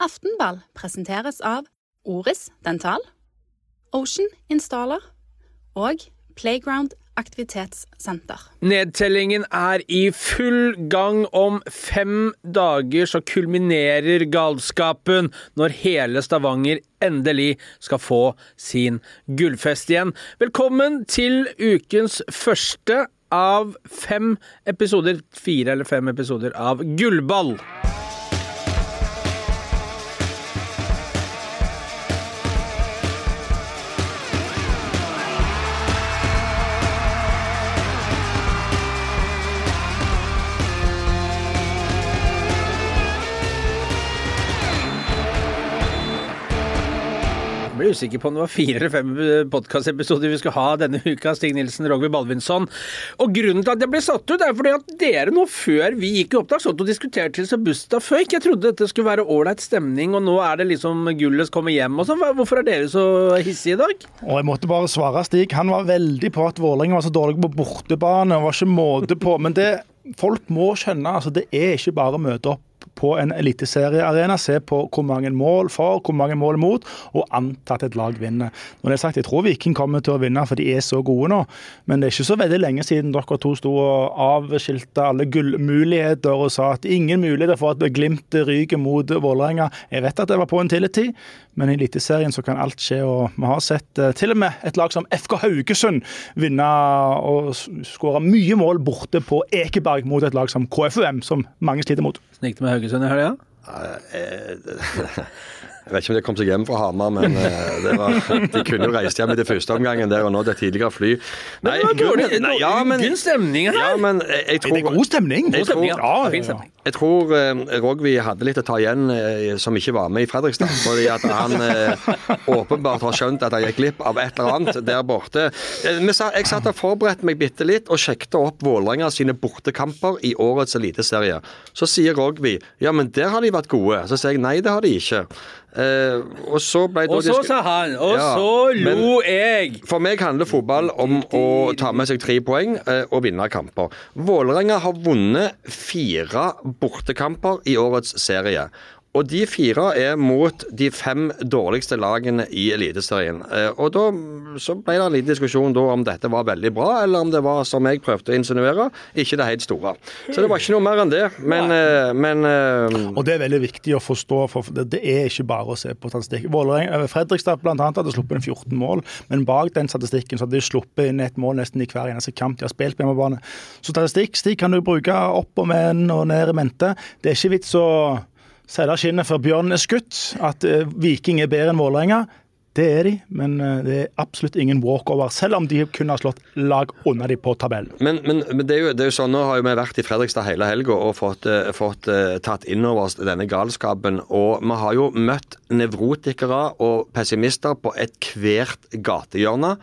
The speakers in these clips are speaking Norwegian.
Aftenball presenteres av Oris Dental, Ocean Installer og Playground Aktivitetssenter. Nedtellingen i full gang. Om 5 dager så kulminerer galskapen når hele Stavanger endelig skal få sin gullfest igjen. Velkommen til ukens første av 5 episoder, 4 eller 5 episoder av Gullball. Jeg ble usikker på om det var 4 eller 5 podcastepisoder vi skulle ha denne uka, Stig Nilsen, Rogvi Baldvinsson. Og grunnen til at jeg ble satt ut fordi at dere nå før vi gikk i opptak sånn og diskuterte til Sebusta føyk. Jeg trodde dette skulle være ålreit stemning, og nå det liksom Gulles kommer hjem og sånn. Hvorfor dere så hissige i dag? Og jeg måtte bare svare Stig. Han var veldig på at Vålerenga var så dårlig på bortebane, og var ikke måte på. Men det folk må skjønne, altså det ikke bare å møte opp på en eliteseriearena, se på hvor mange mål for, hvor mange mål mot, og anta at et lag vinner. Når det sagt, jeg tror Viking kommer til å vinne, for de så gode nå, men det ikke så veldig lenge siden dere to stod og avskilte alle gullmuligheter og sa at ingen muligheter for at Glimt ryker mot Vålerenga. Jeg vet at det var på en tid, men i eliteserien så kan alt skje, og vi har sett til og med et lag som FK Haugesund vinne og skåre mye mål borte på Ekeberg mot et lag som KFUM, som mange sliter mot. Snikte med Haugesund i helga? Jeg vet ikke om de kom seg hjem fra Hamar, men de kunne jo reist hjem i det første omgangen der, og nå det tidligere fly. Nei, men det var dårlig stemning her. Ja, men jeg tror... Det god stemning. Fin stemning. Jeg tror Rogvi hadde litt å ta igjen som ikke var med i Fredrikstad, fordi at han åpenbart har skjønt at han gikk glipp av et eller annet der borte. Jeg satt og forberedte meg bitte litt og sjekket opp Vålerenga sine bortekamper i årets eliteserie. Så sier Rogvi, ja, men der har de vært gode. Så sier jeg, nei, det har de ikke. Og så sa han, og så lo jeg. For meg handler fotball om å ta med seg 3 poeng og vinne kamper. Vålerenga har vunnet 4 bortekamper i årets serie. Og de 4 mot de 5 dårligste lagene i eliteserien. Og da så ble det en liten diskusjon da om dette var veldig bra, eller om det var, som jeg prøvde å insinuere, ikke det helt store. Så det var ikke noe mer enn det. Men og det veldig viktig å forstå, for det ikke bare å se på statistikk. Fredrikstad blant annet hadde sluppet 14 mål, men bak den statistikken så hadde de sluppet inn 1 mål nesten i hver eneste kamp de har spilt på hjemmebane. Så statistikk kan du bruke opp og med og ned i mente. Det ikke vits å Sæder skinnet for Bjørn skutt, at Viking bedre enn Vålerenga. Det de, men det absolutt ingen walkover, selv om de kunne ha slått lag under de på tabellen. Men det er jo sånn, nå har jo vi vært i Fredrikstad hele helga og fått tatt inn over oss denne galskapen, og vi har jo møtt nevrotikere og pessimister på hvert gatehjørne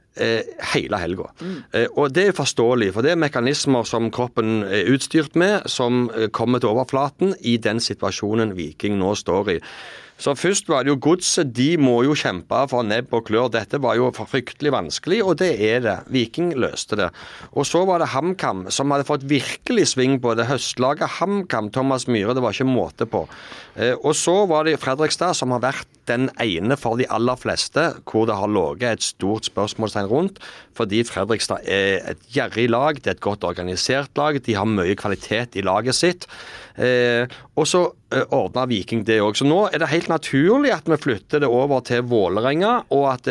hele helga. Og det forståelig, for det mekanismer som kroppen utstyrt med, som kommer til overflaten i den situasjonen Viking nå står i. Så først var det jo godset, de må jo kjempe for nebb og klør. Dette var jo fryktelig vanskelig, og det det. Viking løste det. Og så var det HamKam, som hadde fått virkelig sving på det. Høstlaget HamKam, Thomas Myhre, det var ikke måte på. Og så var det Fredrikstad, som har vært den ene for de aller fleste, hvor det har ligget et stort spørsmålstegn rundt, fordi Fredrikstad et gjerrig lag, det et godt organisert lag, de har mye kvalitet i laget sitt. Og så ordnet Viking det også. Så nå det helt naturlig at vi flytter det over til Vålerenga, og at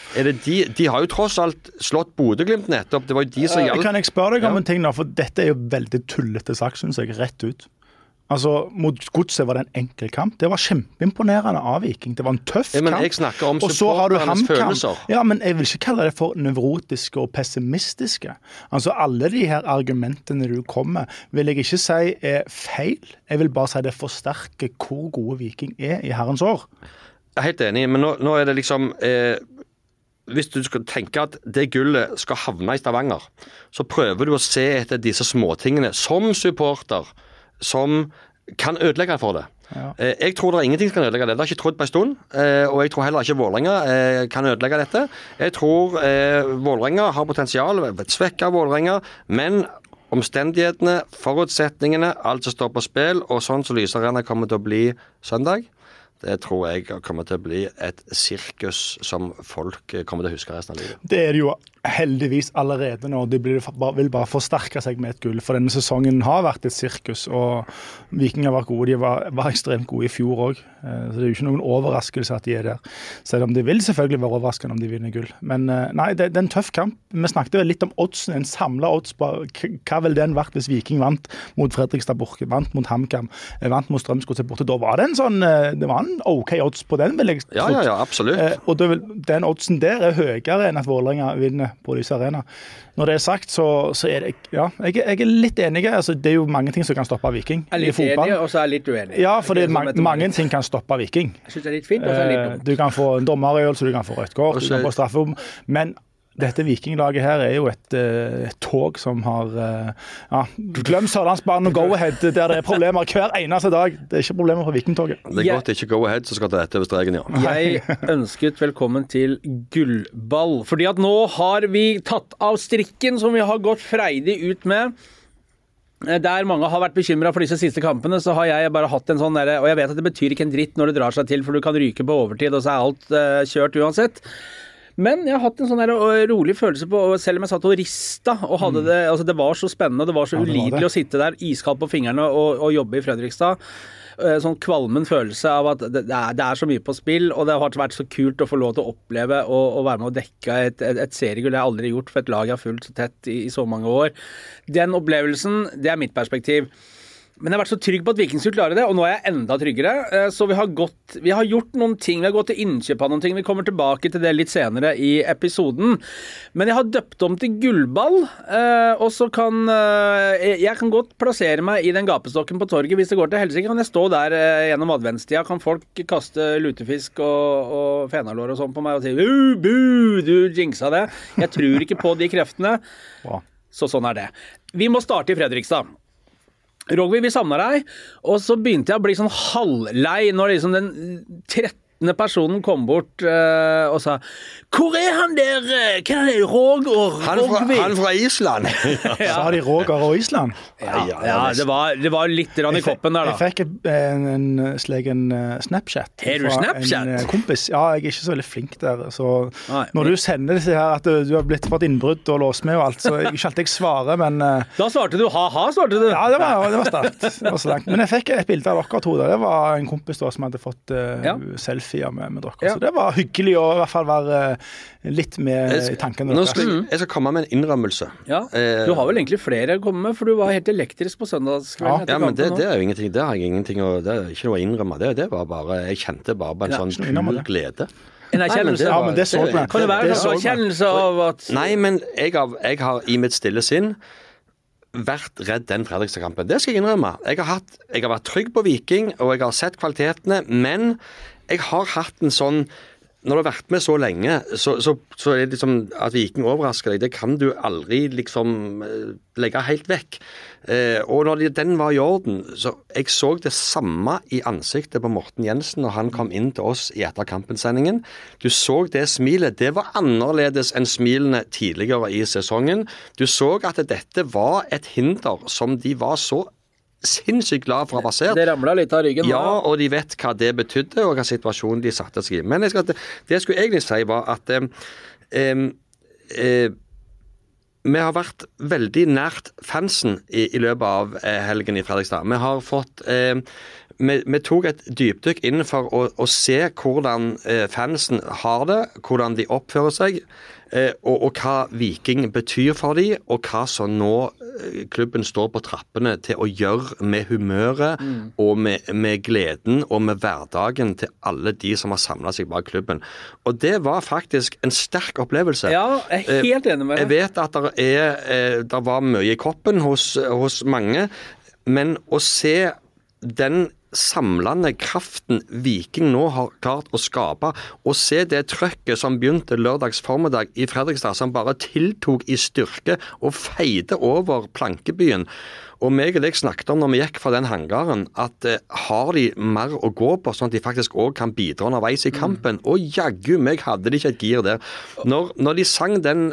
de har jo tross alt slått Bodø/Glimt nettopp. Det var jo de som hjalp. Kan jeg spørre deg om en ting da, for dette jo veldig tullete sagt, synes jeg, rett ut. Altså, mot Godset var det en enkel kamp. Det var kjempeimponerende av Viking. Det var en tøff kamp. Men jeg snakker om supporternes følelser. Ja, men jeg vil ikke kalle det for nevrotiske og pessimistiske. Altså, alle de her argumentene du kommer, vil jeg ikke si feil. Jeg vil bare si det forsterker hvor gode Viking i herrens år. Jeg helt enig, men nå det liksom... Hvis du skal tenke at det gullet skal havne i Stavanger, så prøver du å se etter disse småtingene som supporter, som kan ødelegge for det. Ja. Jeg tror det ingenting som kan ødelegge det. Det har ikke trodd på en stund, og jeg tror heller ikke Vålerenga kan ødelegge dette. Jeg tror Vålerenga har potensial, et svekket Vålerenga, men omstendighetene, forutsetningene, alt som står på spill, og sånn som Lyse Arena kommer til å bli søndag, det tror jeg kommer til å bli et sirkus som folk kommer til å huske resten av livet. Det er det jo heldigvis allerede nå. Det vil bare forsterke seg med et gull. For denne sesongen har vært et sirkus, og Viking har vært gode. De var ekstremt gode i fjor også. Så det er jo ikke noen overraskelse at de er der. Selv om det vil selvfølgelig være overraskende om de vinner gull. Men nei, det er en tøff kamp. Vi snakket vel litt om oddsen, en samlet odds. Hva ville den vært hvis Viking vant mot Fredrikstad borte, vant mot HamKam, vant mot Strømsgodset borte? Da var det det var en ok odds på den, vil jeg tro. Ja, absolutt. Og den oddsen der er høyere enn at Vålerenga vinner på Lyse Arena. Når det er sagt, så er det, ja, jeg er litt enig. Altså, det er jo mange ting som kan stoppe Viking i fotball. Jeg er litt enig, og så er jeg litt uenig. Ja, for det er mange ting kan stoppe Viking. Jeg synes det er litt fint, og så er det litt dumt. Du kan få en dommerøvelse, du kan få rødt kort, du kan få straffe. Men dette Vikinglaget her er jo et tog som har glem Sørlandsbanen og Go-Ahead, der det er problemer hver eneste dag. Det er ikke problemer på Vikingtoget. Det er godt ikke Go-Ahead, så skal det etter over streken, ja. Jeg ønsket velkommen til gullball, fordi at nå har vi tatt av strikken som vi har gått freidig ut med. Der mange har vært bekymret for disse siste kampene, så har jeg bare hatt en sånn der, og jeg vet at det betyr ikke en dritt når det drar seg til, for du kan ryke på overtid, og så er alt kjørt uansett. Men jeg har hatt en sånn der rolig følelse på, selv om jeg satt og rista, og hadde det, altså det var så spennende, det var så ulidelig å sitte der, iskald på fingrene og jobbe i Fredrikstad. Sånn kvalmen følelse av at det er så mye på spill, og det har vært så kult å få lov til å oppleve og være med å dekke et seriegull jeg aldri har gjort for et lag jeg har fulgt så tett i så mange år. Den opplevelsen, det er mitt perspektiv. Men jeg har vært så trygg på at Viking skulle klare det, og nå er jeg enda tryggere. Så vi har gjort noen ting, vi har gått til innkjøp av noen ting, vi kommer tilbake til det litt senere i episoden. Men jeg har døpt om til gullball, og så jeg kan godt plassere meg i den gapestokken på torget hvis det går til helsike. Kan jeg stå der gjennom adventstida, kan folk kaste lutefisk og fenalår og sånn på meg og si bu, du jinxa det. Jeg tror ikke på de kreftene. Så sånn er det. Vi må starte i Fredrikstad. Rogvi, vi savner deg, og så begynte jeg å bli sånn halvlei når liksom den 13. personen kom bort og sa hvor er han der? Hva er det? Roger? Han fra Island. Sa de Roger og Island? Ja, det var litt rann i koppen der da. Jeg fikk en Snapchat. Har du Snapchat? En kompis. Ja, jeg er ikke så veldig flink der. Så når du sender disse her at du har fått innbrudd og låst med og alt, så ikke alltid jeg svarer, men da svarte du, svarte du. Ja, det var sterkt. Det var så langt. Men jeg fikk et bilde av dere to der. Det var en kompis da som hadde fått selfie med dere. Ja. Så det var hyggelig å i hvert fall være litt med i tankene. Jeg skal komme med en innrømmelse. Ja, du har vel egentlig flere å komme med, for du var helt elektrisk på søndagskvelden. Ja, men det er jo ingenting, det har jeg ingenting, det er ikke noe å innrømme. Det var bare, jeg kjente bare på en sånn pur glede. En erkjennelse. Ja, men det så jeg. Kan det være en erkjennelse av at... Nei, men jeg har i mitt stille sinn vært redd den Fredrikstad-kampen. Det skal jeg innrømme. Jeg har vært trygg på Viking, og jeg har sett kvalitetene, men jeg har hatt en sånn, når du har vært med så lenge, så er det liksom at Viking overrasker deg, det kan du aldri liksom legge helt vekk. Og når den var i orden, så jeg så det samme i ansiktet på Morten Jensen når han kom inn til oss i etterkampensendingen. Du så det smilet, det var annerledes enn smilene tidligere i sesongen. Du så at dette var et hinder som de var så sinnssykt glad for å ha passert. Det ramlet litt av ryggen. Ja, og de vet hva det betydde, og hva situasjonen de satte seg i. Men det jeg skulle egentlig si var at vi har vært veldig nært fansen i løpet av helgen i Fredrikstad. Vi har fått vi tok et dypdykk inn for å se hvordan fansen har det, hvordan de oppfører seg, og hva Viking betyr for dem, og hva som nå klubben står på trappene til å gjøre med humøret, og med gleden, og med hverdagen til alle de som har samlet seg bak klubben. Og det var faktisk en sterk opplevelse. Ja, jeg er helt enig med deg. Jeg vet at det var mye i kroppen hos mange, men å se den samlende kraften Viking nå har klart å skape, og se det trøkket som begynte lørdags formiddag i Fredrikstad, som bare tiltok i styrke og feide over plankebyen. Og meg og deg snakket om når vi gikk fra den hangaren, at har de mer å gå på, sånn at de faktisk også kan bidra underveis i kampen. Og jaggu meg hadde de ikke et gir der. Når de sang den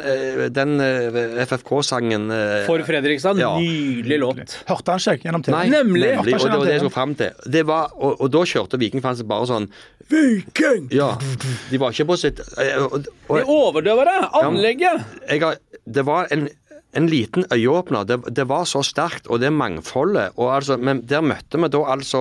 FFK-sangen For Fredrikstad, nydelig låt. Hørte han ikke gjennom TV? Nei, nemlig. Og det var det jeg skulle frem til. Det var, og da kjørte Vikingfans bare sånn Viking! Ja, de var ikke på sitt De overdøver det, anlegget. Det var en liten øyeåpner. Det var så sterkt, og det mangfoldet. Og altså, men der møtte vi da altså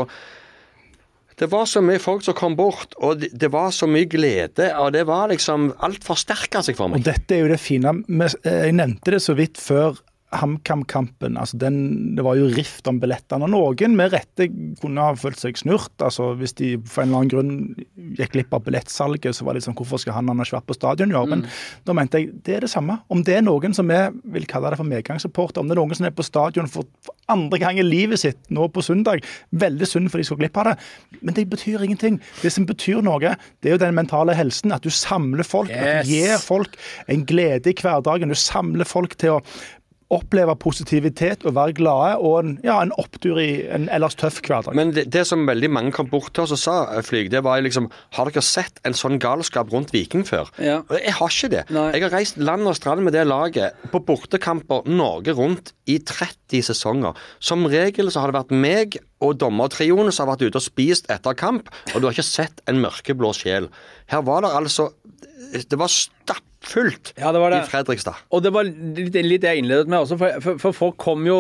det var så mye folk som kom bort, og det var så mye glede, og det var liksom alt forsterket seg for meg. Og dette er jo det fine. Jeg nevnte det så vidt før HamKam-kampen, altså det var jo rift om billettene. Noen med rette kunne ha følt seg snurt, altså hvis de for en eller annen grunn gikk glipp av billettsalget, så var det liksom, hvorfor skal han ha vært på stadion gjøre? Men da mente jeg, det er det samme. Om det er noen som vil kalle det for medgangssupporter, om det er noen som er på stadion for andre gang i livet sitt nå på søndag, veldig synd for de skal glipp av det, men det betyr ingenting. Det som betyr noe, det er jo den mentale helsen, at du samler folk, at du gir folk en glede i hverdagen, du samler folk til å oppleve positivitet og være glade, og en opptur i en ellers tøff hverdag. Men det som veldig mange kom bort til oss og sa, Flyg, det var liksom, har dere sett en sånn galskap rundt Viking før? Ja. Jeg har ikke det. Nei. Jeg har reist land og strand med det laget på bortekamper Norge rundt i 30 sesonger. Som regel så har det vært meg og dommertrioen som har vært ute og spist etter kamp, og du har ikke sett en mørkeblå sjel. Her var det altså, det var stappfullt i Fredrikstad. Og det var litt det jeg innledet med også, for folk kom jo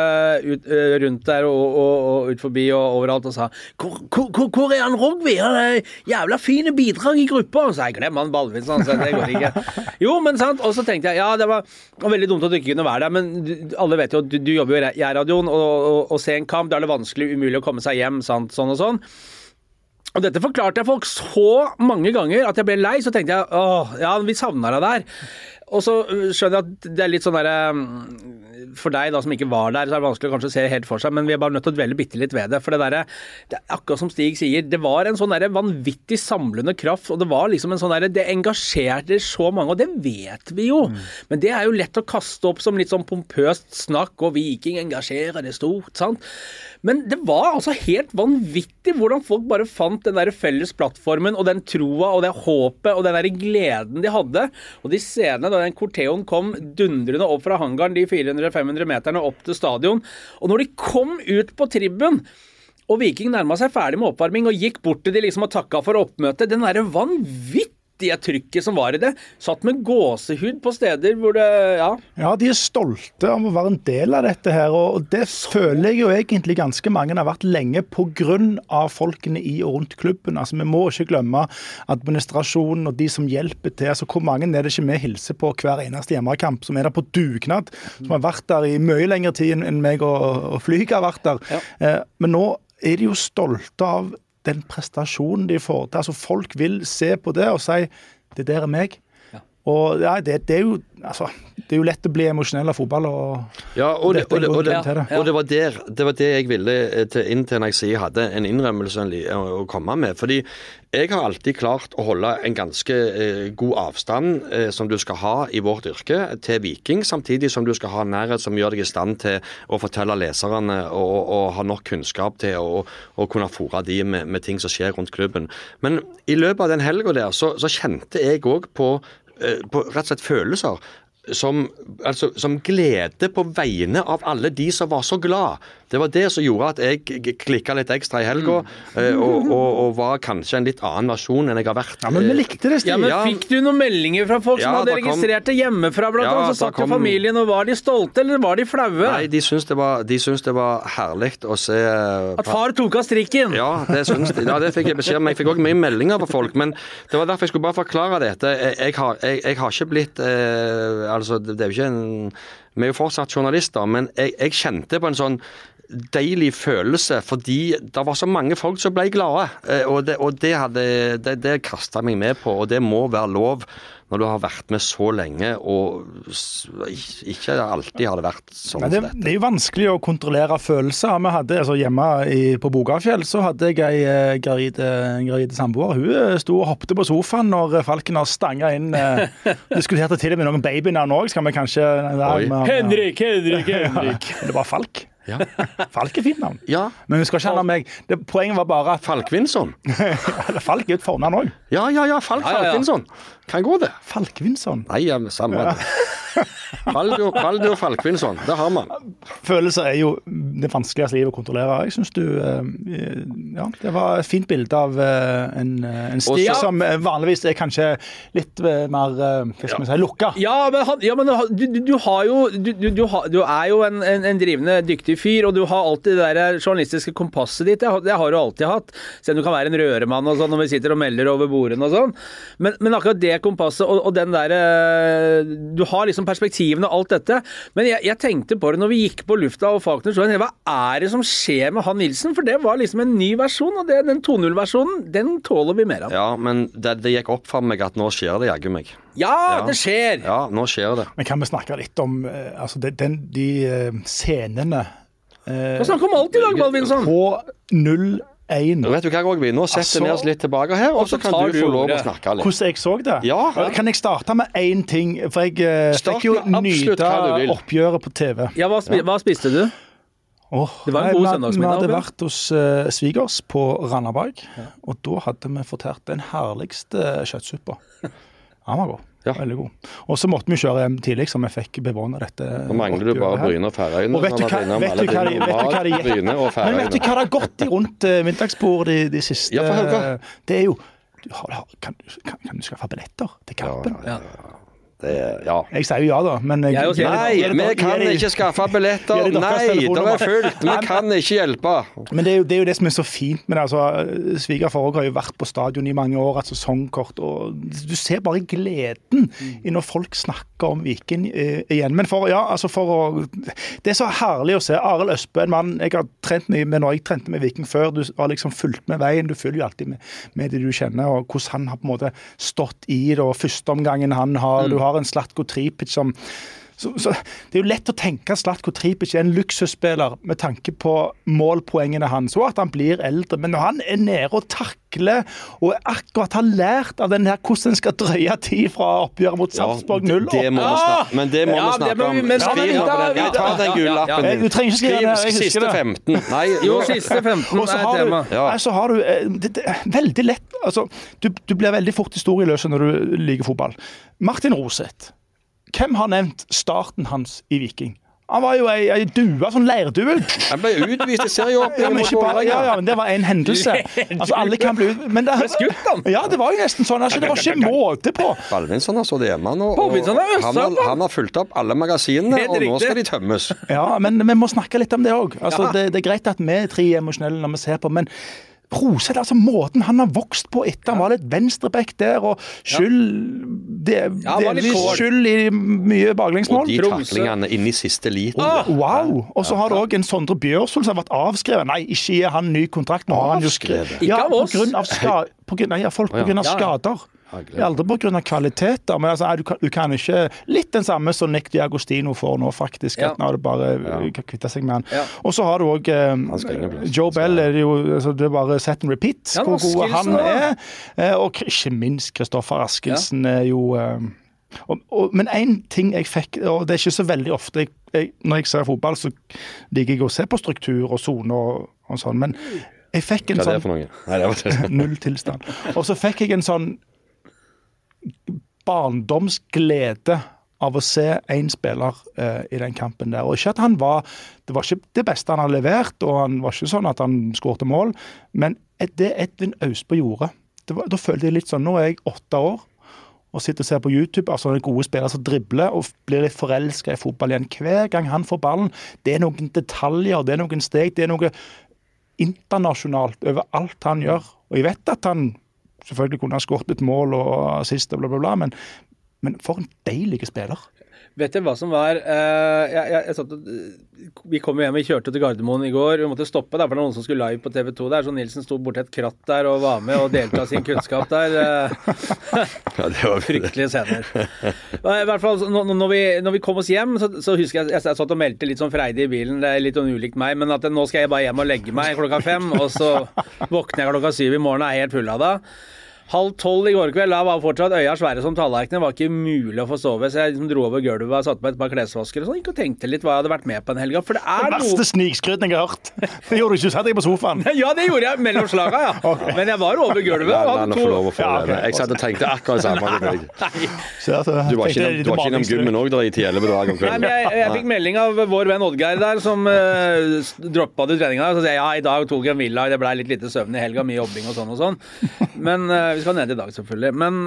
rundt der og ut forbi og overalt og sa hvor er han Rogvi? Han er jævla fine bidrag i gruppa. Og så jeg glemmer han Ballvin, så det går ikke. Jo, men sant, og så tenkte jeg, det var veldig dumt at du ikke kunne være der, men alle vet jo at du jobber jo i radioen, og se en kamp, da er det vanskelig, umulig å komme seg hjem, sant, sånn og sånn. Og dette forklarte jeg folk så mange ganger at jeg ble lei, så tenkte jeg, vi savner deg der. Og så skjønner jeg at det er litt sånn der, for deg da som ikke var der, så er det vanskelig å kanskje se helt for seg, men vi er bare nødt til å dvele bitte litt ved det, for det er akkurat som Stig sier, det var en sånn der vanvittig samlende kraft, og det var liksom en sånn der, det engasjerte så mange, og det vet vi jo, men det er jo lett å kaste opp som litt sånn pompøst snakk, og Viking engasjerer det stort, sant? Men det var altså helt vanvittig hvordan folk bare fant den der felles plattformen, og den troa, og det håpet, og den der gleden de hadde, og de scenene da den korteoen kom dundrende opp fra hangaren, de 400-500 meterne opp til stadion, og når de kom ut på tribben, og Viking nærmet seg ferdig med oppvarming, og gikk bort til de liksom og takket for oppmøtet, den der vanvittige trykket som var i det, satt med gåsehud på steder hvor det, Ja, de er stolte om å være en del av dette her, og det føler jeg jo egentlig ganske mange har vært lenge på grunn av folkene i og rundt klubben. Altså, vi må ikke glemme administrasjonen og de som hjelper til. Altså, hvor mange er det ikke vi hilser på hver eneste hjemmekamp, som er der på dugnad, som har vært der i mye lengre tid enn meg og Flyg har vært der. Ja. Men nå er de jo stolte av den prestasjonen de får til. Altså, folk vil se på det og si, det der er meg. Ja. Og det er jo, altså, det er jo lett å bli emosjonell av fotball. Og det var det jeg ville inn til når jeg sier jeg hadde en innrømmelse å komme med. Fordi jeg har alltid klart å holde en ganske god avstand som du skal ha i vårt yrke til Viking, samtidig som du skal ha nærhet som gjør deg i stand til å fortelle leserne og ha nok kunnskap til å kunne fôre de med ting som skjer rundt klubben. Men i løpet av den helgen der, så kjente jeg også på rett og slett følelser som glede på vegne av alle de som var så glad. Det var det som gjorde at jeg klikket litt ekstra i helga, og var kanskje en litt annen versjon enn jeg har vært. Ja, men vi likte det, Stig. Ja, men fikk du noen meldinger fra folk som hadde registrert det hjemmefra, blant annet, så satt jo familien, og var de stolte, eller var de flaue? Nei, de syntes det var herlig å se at far tok av strikken? Ja, det fikk jeg beskjed om. Jeg fikk også mye meldinger på folk, men det var derfor jeg skulle bare forklare dette. Jeg har ikke blitt altså, det er jo ikke vi er jo fortsatt journalister, men jeg kjente på en sånn deilig følelse, fordi det var så mange folk som ble glade, og det kastet meg med på, og det må være lov når du har vært med så lenge, og ikke alltid har det vært sånn. Det er jo vanskelig å kontrollere følelser. Vi hadde, altså hjemme på Bogafjell, så hadde jeg en gravide samboer. Hun sto og hoppte på sofaen når Falken har stanget inn, diskuterte til med noen babynavn også, skal vi kanskje... Henrik! Det var Falk. Ja. Falk fint navn. Ja. Men vi skal ikke handle om meg. Poenget var bare at Falkvindsson. Falk et fornavn også. Ja, Falkvindsson. Kan gå det. Falkvindsson. Nei, samme. Valdur Falkvindsson, det har man. Følelser jo det vanskeligste livet å kontrollere. Jeg synes det var et fint bilde av en stig som vanligvis kanskje litt mer, hva skal man si, lukka. Ja, men du jo en drivende dyktig fyr, og du har alltid det der journalistiske kompasset ditt. Det har du alltid hatt. Selv om du kan være en røremann og sånn, når vi sitter og melder over bordene og sånn. Men akkurat det kompasset og den der, du har liksom perspektivene og alt dette. Men jeg tenkte på det når vi gikk på lufta og Falkner så hva er det som skjer med han Nilsen? For det var liksom en ny versjon, og den 2.0-versjonen, den tåler vi mer av. Ja, men det gikk opp for meg at nå skjer det, jaggu meg. Ja, det skjer! Ja, nå skjer det. Men kan vi snakke litt om de scenene Hva snakker om alt i dag, Balvinsson? På 0-1. Vet du hva, Rogvi? Nå setter vi oss litt tilbake her, og så kan du få lov å snakke litt. Hvordan jeg så det? Ja. Kan jeg starte med én ting? For jeg fikk jo nyte oppgjøret på TV. Ja, hva spiste du? Det var en god søndagsmiddag. Vi hadde vært hos svigers på Randaberg, og da hadde vi fortært den herligste kjøttsuppa. Han var god. Ja. Veldig god. Og så måtte vi kjøre hjem tidlig, så vi fikk bevåne dette. Nå mangler du bare Bryne og Færøyene. Og vet du hva det har gått i rundt middagsbordet de siste... Ja, for hva? Det jo... Kan du skaffe billetter til kampen? Ja. Jeg sier jo ja da, men nei, vi kan ikke skaffe billetter. Nei, det er fullt. Vi kan ikke hjelpe. Men det er jo det som er så fint med det. Svigerfar har jo vært på stadion i mange år, hatt sesongkort, og du ser bare gleden i når folk snakker om Viking igjen. Men det er så herlig å se. Arild Østbø, en mann jeg har trent mye med når jeg trente med Viking før, du har liksom fulgt med veien, du følger jo alltid med det du kjenner, og hvordan han har på en måte stått i det, og første omgangen han har, du har en Zlatko Tripic som så det er jo lett å tenke at Zlatko Tripic er en luksusspiller med tanke på målpoengene hans, og at han blir eldre, men når han er nede og takler og akkurat har lært av den her hvordan han skal drøye tid fra oppgjøret mot Sarpsborg 0 det må vi snakke, men det må vi snakke om. Vi tar den gule lappen din. Du trenger ikke skrive det, jeg siste 15. Nei, siste 15 er tema. Så har du det er veldig lett, du blir veldig fort historieløs når du liker fotball. Martin Roseth, hvem har nevnt starten hans i Viking? Han var jo ei due, sånn leirdue. Han ble utvist i serieåpningen mot Vålerenga. Ja, men det var en hendelse. Alle kan bli men det skutt han. Ja, det var jo nesten sånn. Det var ikke måte på. Balvinsson har stått hjemme nå, og han har fulgt opp alle magasinene, og nå skal de tømmes. Ja, men vi må snakke litt om det også. Det er greit at vi er 3 emosjonelle når vi ser på, men Roseth, måten han har vokst på etter han var litt venstreback der, og skyld i mye baklengsmål. Og de taklingene inn i siste liter. Wow! Og så har du også en Sondre Bjørsvold som har vært avskrevet. Nei, ikke gir han ny kontrakt. Nå har han jo skrevet. Ja, på grunn av skader. Aldri på grunn av kvaliteter, men du kan ikke litt den samme som Nick D'Agostino får nå faktisk, at nå er det bare kvitte seg med han. Og så har du også Joe Bell, det er bare set and repeat hvor god han er, og ikke minst Kristoffer Askelsen er jo men en ting jeg fikk, og det er ikke så veldig ofte når jeg ser fotball så liker jeg å se på struktur og zone og sånn, men jeg fikk en sånn nulltilstand, og så fikk jeg en sånn barndomsglede av å se en spiller i den kampen der. Og ikke at det var ikke det beste han har levert, og han var ikke sånn at han skårte mål, men det Edvin Austbø gjorde, da følte jeg litt sånn, nå er jeg 8 år, og sitter og ser på YouTube av sånne gode spillere som dribler, og blir litt forelsket i fotball igjen. Hver gang han får ballen, det er noen detaljer, det er noen steg, det er noe internasjonalt over alt han gjør. Og jeg vet at han selvfølgelig kunne ha skåret et mål og assist og bla bla bla, men for en deilig spiller. Vet du hva som var vi kom hjem, vi kjørte til Gardermoen i går, vi måtte stoppe der, for det var noen som skulle live på TV 2 der, så Nilsen stod borte et kratt der og var med og delte av sin kunnskap der. Det var fryktelige scener. I hvert fall, når vi kom oss hjem, så husker jeg satt og meldte litt sånn freidig i bilen, det er litt ulikt meg, men at nå skal jeg bare hjem og legge meg 5:00, og så våkner jeg 7:00 i morgen og er helt full av det. 11:30 i går kveld, da var fortsatt øya svære som tallerkener, var ikke mulig å få sove, så jeg liksom dro over gulvet og satte på et par klesvasker og sånn, ikke og tenkte litt hva jeg hadde vært med på en helga, for det Det verste snikskryten jeg har hørt. Det gjorde du ikke, satt jeg på sofaen. Ja, det gjorde jeg mellom slaga, ja. Okay. Men jeg var over gulvet. Jeg satt og tenkte akkurat samme som deg. Du var ikke innom gymmen også da i 10-11 dager om kvelden. Nei, men jeg fikk melding av vår venn Oddgeir der, som droppet i treninga, og så sier jeg, i dag tok jeg en villa, det ble litt lite søvn i helga, mye jobbing og sånn. Men vi skal ned i dag selvfølgelig. Men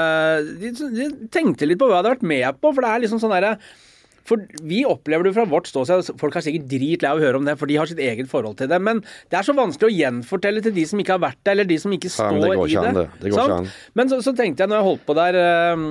de tenkte litt på hva jeg hadde vært med på, for det er liksom sånn der, for vi opplever det fra vårt ståsted, folk har sikkert dritlei av å høre om det, for de har sitt eget forhold til det, men det er så vanskelig å gjenfortelle til de som ikke har vært der, eller de som ikke står i det. Det går ikke an. Men så tenkte jeg, når jeg holdt på der,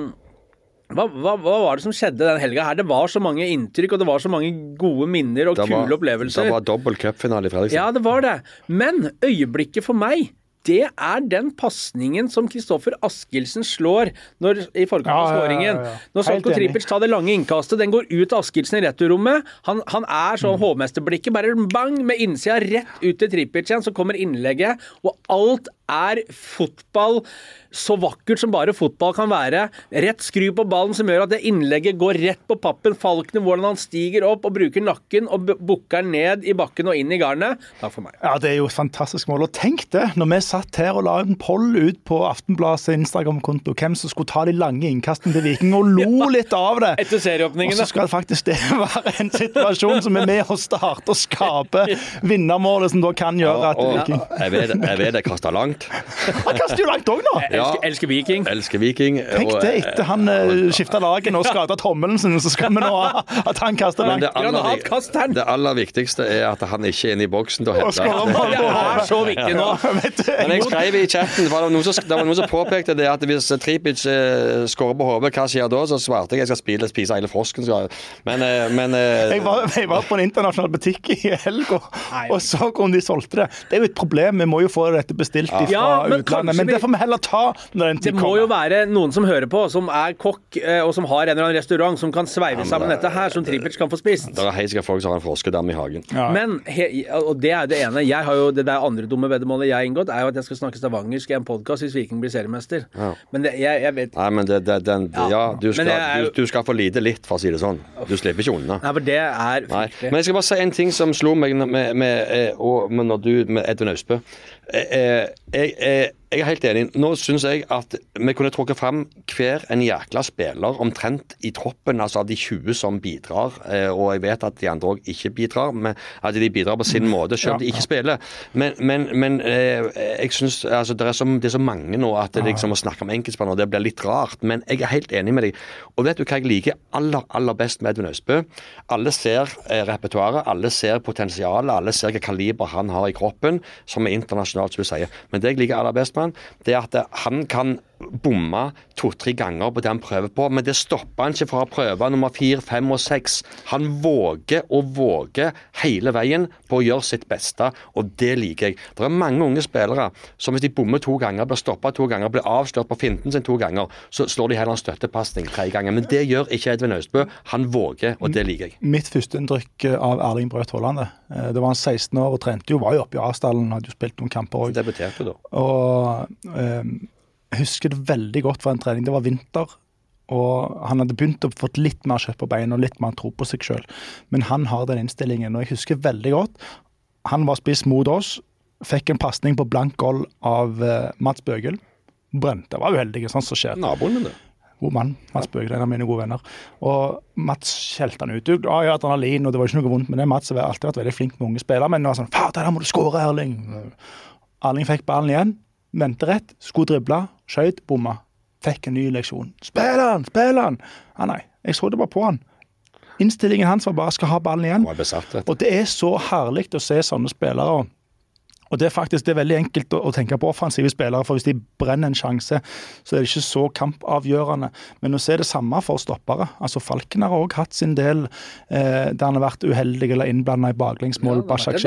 hva var det som skjedde den helga her? Det var så mange inntrykk, og det var så mange gode minner og kule opplevelser. Det var dobbelt cupfinale i Fredrikstad. Ja, det var det. Men øyeblikket for meg, det er den passningen som Kristoffer Askildsen slår i forkant av skåringen. Når Slatko Tripic tar det lange innkastet, den går ut av Askildsen i returrommet. Han er sånn hovmesterblikket, bare bang med innsida rett ut til Tripic igjen, så kommer innlegget, og alt er fotball så vakkert som bare fotball kan være. Rett skru på ballen som gjør at det innlegget går rett på pappen. Falkene, hvordan han stiger opp og bruker nakken og bukker ned i bakken og inn i garnet. Takk for meg. Ja, det er jo et fantastisk mål. Og tenk det, når vi satt her og la en poll ut på Aftenbladets Instagram-konto, hvem som skulle ta de lange innkastene til Viking, og lo litt av det. Etter serieåpningen. Og så skal faktisk det være en situasjon som er med å starte og skape vinnermålet, som da kan gjøre at Viking... Jeg vet det kastet langt. Han kastet jo langt også nå! Elsker Viking. Tenk det, etter han skiftet lagen og skadet tommelen sin, så skal vi nå ha at han kaster langt. Det aller viktigste er at han ikke er inne i boksen til å hette. Det er så viktig nå. Men jeg skrev i chatten, det var noen som påpekte det, at hvis Tripic skårer på hodet, hva skjer da? Så svarte jeg skal spise hele frosken. Men jeg var på en internasjonal butikk i helga, og så kom de solgte det. Det er jo et problem, vi må jo få dette bestilt fra utlandet, men det får vi heller ta. Det må jo være noen som hører på, som er kokk og som har en eller annen restaurant som kan sveive sammen dette her, som Tripic kan få spist. Det er helt sikkert folk som har en froskedam i hagen. Ja. Men, og det er det ene, jeg har jo det der andre dumme veddemålet jeg har inngått, er jo at jeg skal snakke stavangersk i en podcast hvis Viking blir seriemester. Ja. Men det, jeg vet... Nei, men du skal få lide litt, for å si det sånn. Du slipper ikke unna. Nei, for det er fryktelig. Men jeg skal bare si en ting som slo meg med Edvin Austbø. Jeg er helt enig. Nå synes jeg at vi kunne tråkke frem hver en jækla spiller omtrent i troppen, altså av de 20 som bidrar, og jeg vet at de andre også ikke bidrar, men at de bidrar på sin måte, selv om de ikke spiller. Men jeg synes, altså, det er så mange nå at det liksom å snakke om enkeltspillere, det blir litt rart, men jeg er helt enig med deg. Og vet du hva jeg liker aller best med Edvin Austbø? Alle ser repertoaret, alle ser potensialet, alle ser hva kaliber han har i kroppen, som er internasjonalt, som du sier. Men det jeg liker aller best med han, det er at han kan bomme 2-3 ganger på det han prøver på, men det stopper han ikke fra å prøve nummer 4, 5 og 6. Han våger hele veien på å gjøre sitt beste, og det liker jeg. Det er mange unge spillere som hvis de bommer 2 ganger, blir stoppet 2 ganger, blir avslørt på finten sin 2 ganger, så slår de heller en støttepasning 3 ganger. Men det gjør ikke Edvin Austbø. Han våger, og det liker jeg. Mitt første inntrykk av Erling Braut Haaland, det var han 16 år og trente jo, var jo oppe i Arsenal, hadde jo spilt noen kamper også. Debuterte da. Og jeg husker det veldig godt fra en trening. Det var vinter, og han hadde begynt å få litt mer kjøtt på beina og litt mer tro på seg selv. Men han har den innstillingen, og jeg husker veldig godt. Han var spiss mot oss, fikk en passning på blank goal av Mats Bøgel. Brente var uheldig, sånn som skjer. Naboen min det. God mann, Mats Bøgel, en av mine gode venner. Og Mats skjelte han ut. Ja, jeg har adrenalin, og det var ikke noe vondt, men Mats har alltid vært veldig flink med unge spillere, men det var sånn, fader, der må du skåre, Erling. Erling fikk ballen igjen. Vente rett, skulle drible, skjøt, bomma. Fikk en ny leksjon. Spill han! Nei, jeg så det bare på han. Innstillingen hans var bare skal ha ballen igjen. Og det er så herlig å se sånne spillere. Og det er faktisk det er veldig enkelt å tenke på offensive spillere, for hvis de brenner en sjanse, så er det ikke så kampavgjørende. Men å se det samme for stoppere. Altså Falken har også hatt sin del der han har vært uheldig eller innblandet i baklengsmål.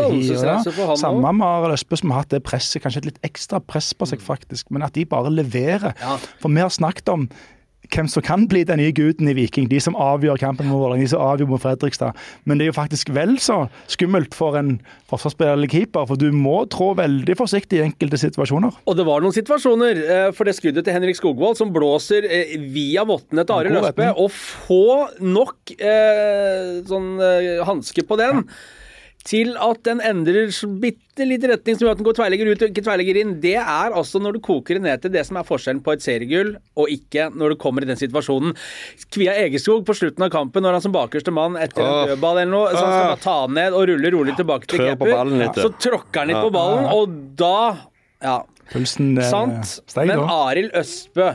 Samme med Arild Østbø som har hatt det presset, kanskje et litt ekstra press på seg faktisk, men at de bare leverer. Ja. For vi har snakket om hvem som kan bli den nye guden i Viking, de som avgjør kampen mot Vålerenga, de som avgjør mot Fredrikstad. Men det er jo faktisk vel så skummelt for en forsvarsspiller eller keeper, for du må trå veldig forsiktig i enkelte situasjoner. Og det var noen situasjoner, for det skuddet til Henrik Skogvold som blåser via vottene til Arild Østbø, og få nok handske på den, til at den endrer bitte litt retning, som gjør at den går tverrlegger ut og ikke tverrlegger inn. Det er altså når du koker ned til det som er forskjellen på et seriegull, og ikke når du kommer i den situasjonen. Kvia Egerskog på slutten av kampen, når han som bakerste mann etter en dødball eller noe, så han skal bare ta ned og rulle rolig tilbake til keeper, så tråkker han litt på ballen, og da, pulsen steg, men Arild Østbø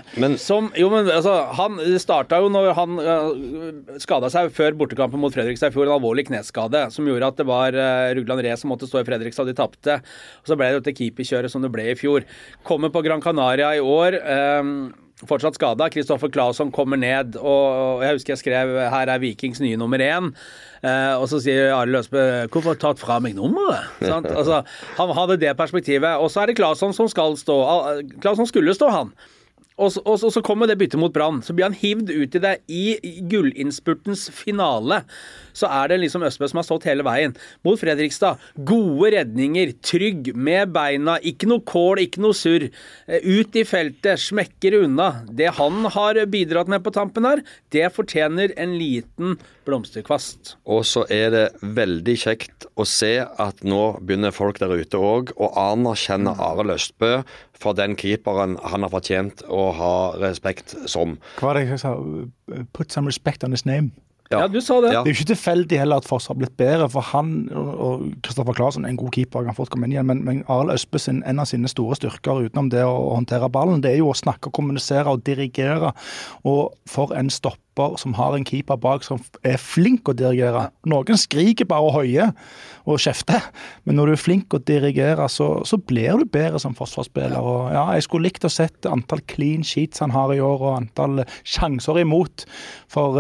han startet jo når han skadet seg før bortekampen mot Fredrikstad i fjor, en alvorlig kneskade som gjorde at det var Rugland Re som måtte stå i Fredrikstad, de tappte, og så ble det jo til keeperkjøret som det ble i fjor. Kommer på Gran Canaria i år, fortsatt skadet. Kristoffer Claesson kommer ned, og jeg husker jeg skrev her er Vikings nye nummer 1, og så sier Arild Østbø hvorfor har du tatt fra meg nummeret? Altså, han hadde det perspektivet, og så er det Claesson som skal stå. Claesson skulle stå, han. Og så kommer det byttet mot Brann. Så blir han hivd ut i det i gullinnspurtens finale. Så er det liksom Østbø som har stått hele veien. Mot Fredrikstad. Gode redninger. Trygg med beina. Ikke noe kål, ikke noe surr. Ut i feltet. Smekker unna. Det han har bidratt med på tampen her, det fortjener en liten blomsterkvast. Og så er det veldig kjekt å se at nå begynner folk der ute også å anerkjenne Arild Østbø for den keeperen han har fortjent å ha respekt som. Hva var det jeg sa? Put some respect on his name. Ja, du sa det. Det er jo ikke tilfeldig heller at Foss har blitt bedre, for han og Kristoffer Claesson er en god keeper, han har fått komme inn igjen, men Arild Østbø en av sine store styrker utenom det å håndtere ballen, det er jo å snakke, kommunisere og dirigere, og for en stopper som har en keeper bak som er flink å dirigere. Noen skriker bare og høyer og kjefter, men når du er flink å dirigere, så blir du bedre som forsvarsspiller. Og jeg skulle likt å sette antall clean sheets han har i år, og antall sjanser imot, for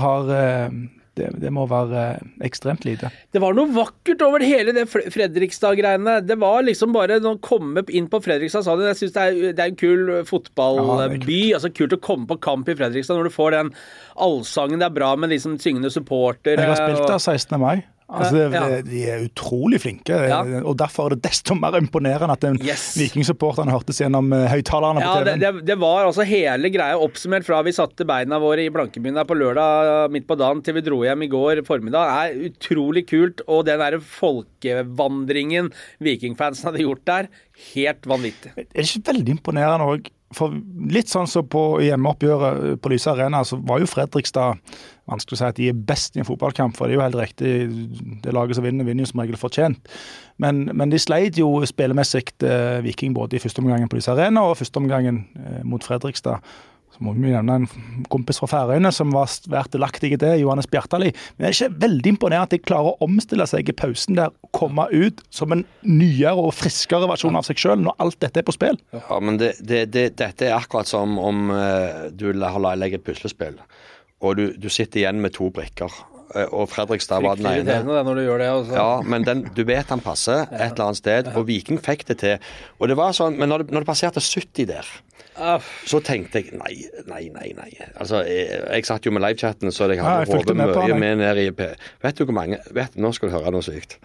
det må være ekstremt lite. Det var noe vakkert over hele det Fredrikstad-greiene. Det var liksom bare å komme inn på Fredrikstad, sa det. Jeg synes det er en kul fotballby. Altså kult å komme på kamp i Fredrikstad når du får den allsangen. Det er bra med liksom syngende supporter. Jeg har spilt der 16. mai. Altså, de er utrolig flinke, og derfor er det desto mer imponerende at Viking-supporterne hørtes gjennom høyttalerne på TV. Det var altså hele greia oppsummert fra vi satte beina våre i Blankebyen der på lørdag midt på dagen til vi dro hjem i går formiddag. Det er utrolig kult, og den der folkevandringen Viking-fansen hadde gjort der, helt vanvittig. Det er ikke veldig imponerende også. For litt sånn så på hjemmeoppgjøret på Lyse Arena, så var jo Fredrikstad vanskelig å si at de er best i en fotballkamp, for det er jo helt riktig, det laget som vinner jo som regel fortjent. Men de sleit jo spillemessig Viking både i første omgangen på Lyse Arena og første omgangen mot Fredrikstad. Så må vi nevne en kompis fra Færøyene som var svært delaktig i det, Johannes Bjartali. Men det er ikke veldig imponerende at de klarer å omstille seg i pausen der, komme ut som en nyere og friskere versjon av seg selv når alt dette er på spill. Ja, men dette er akkurat som om du legger et puslespill, og du sitter igjen med 2 brikker. Og Fredrikstad var den ene. Når du gjør det, altså. Ja, men du vet han passer et eller annet sted, og Viking fikk det til. Og det var sånn, men når det passerte 70 der, så tenkte jeg, nei. Altså, jeg satt jo med livechatten, så jeg hadde håpet mye med ned i Vet du hvor mange, nå skal du høre noe sykt.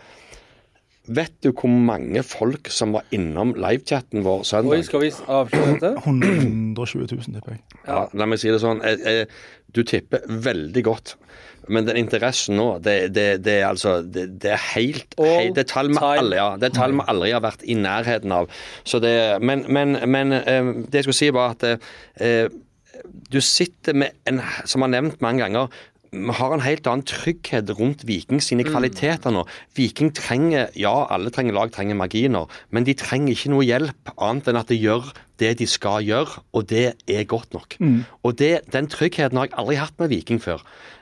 Vet du hvor mange folk som var innom livechatten vår søndag? Oi, skal vi avsløre dette? 120 000, tipper jeg. Ja, la meg si det sånn. Du tipper veldig godt. Men den interessen nå, det er altså, det er helt, det er tall vi aldri har vært i nærheten av. Så men det jeg skulle si var at du sitter med som jeg har nevnt mange ganger, vi har en helt annen trygghet rundt Viking sine kvaliteter nå. Viking trenger, alle lag trenger marginer, men de trenger ikke noe hjelp annet enn at de gjør det de skal gjøre, og det er godt nok. Og den tryggheten har jeg aldri hatt med Viking før.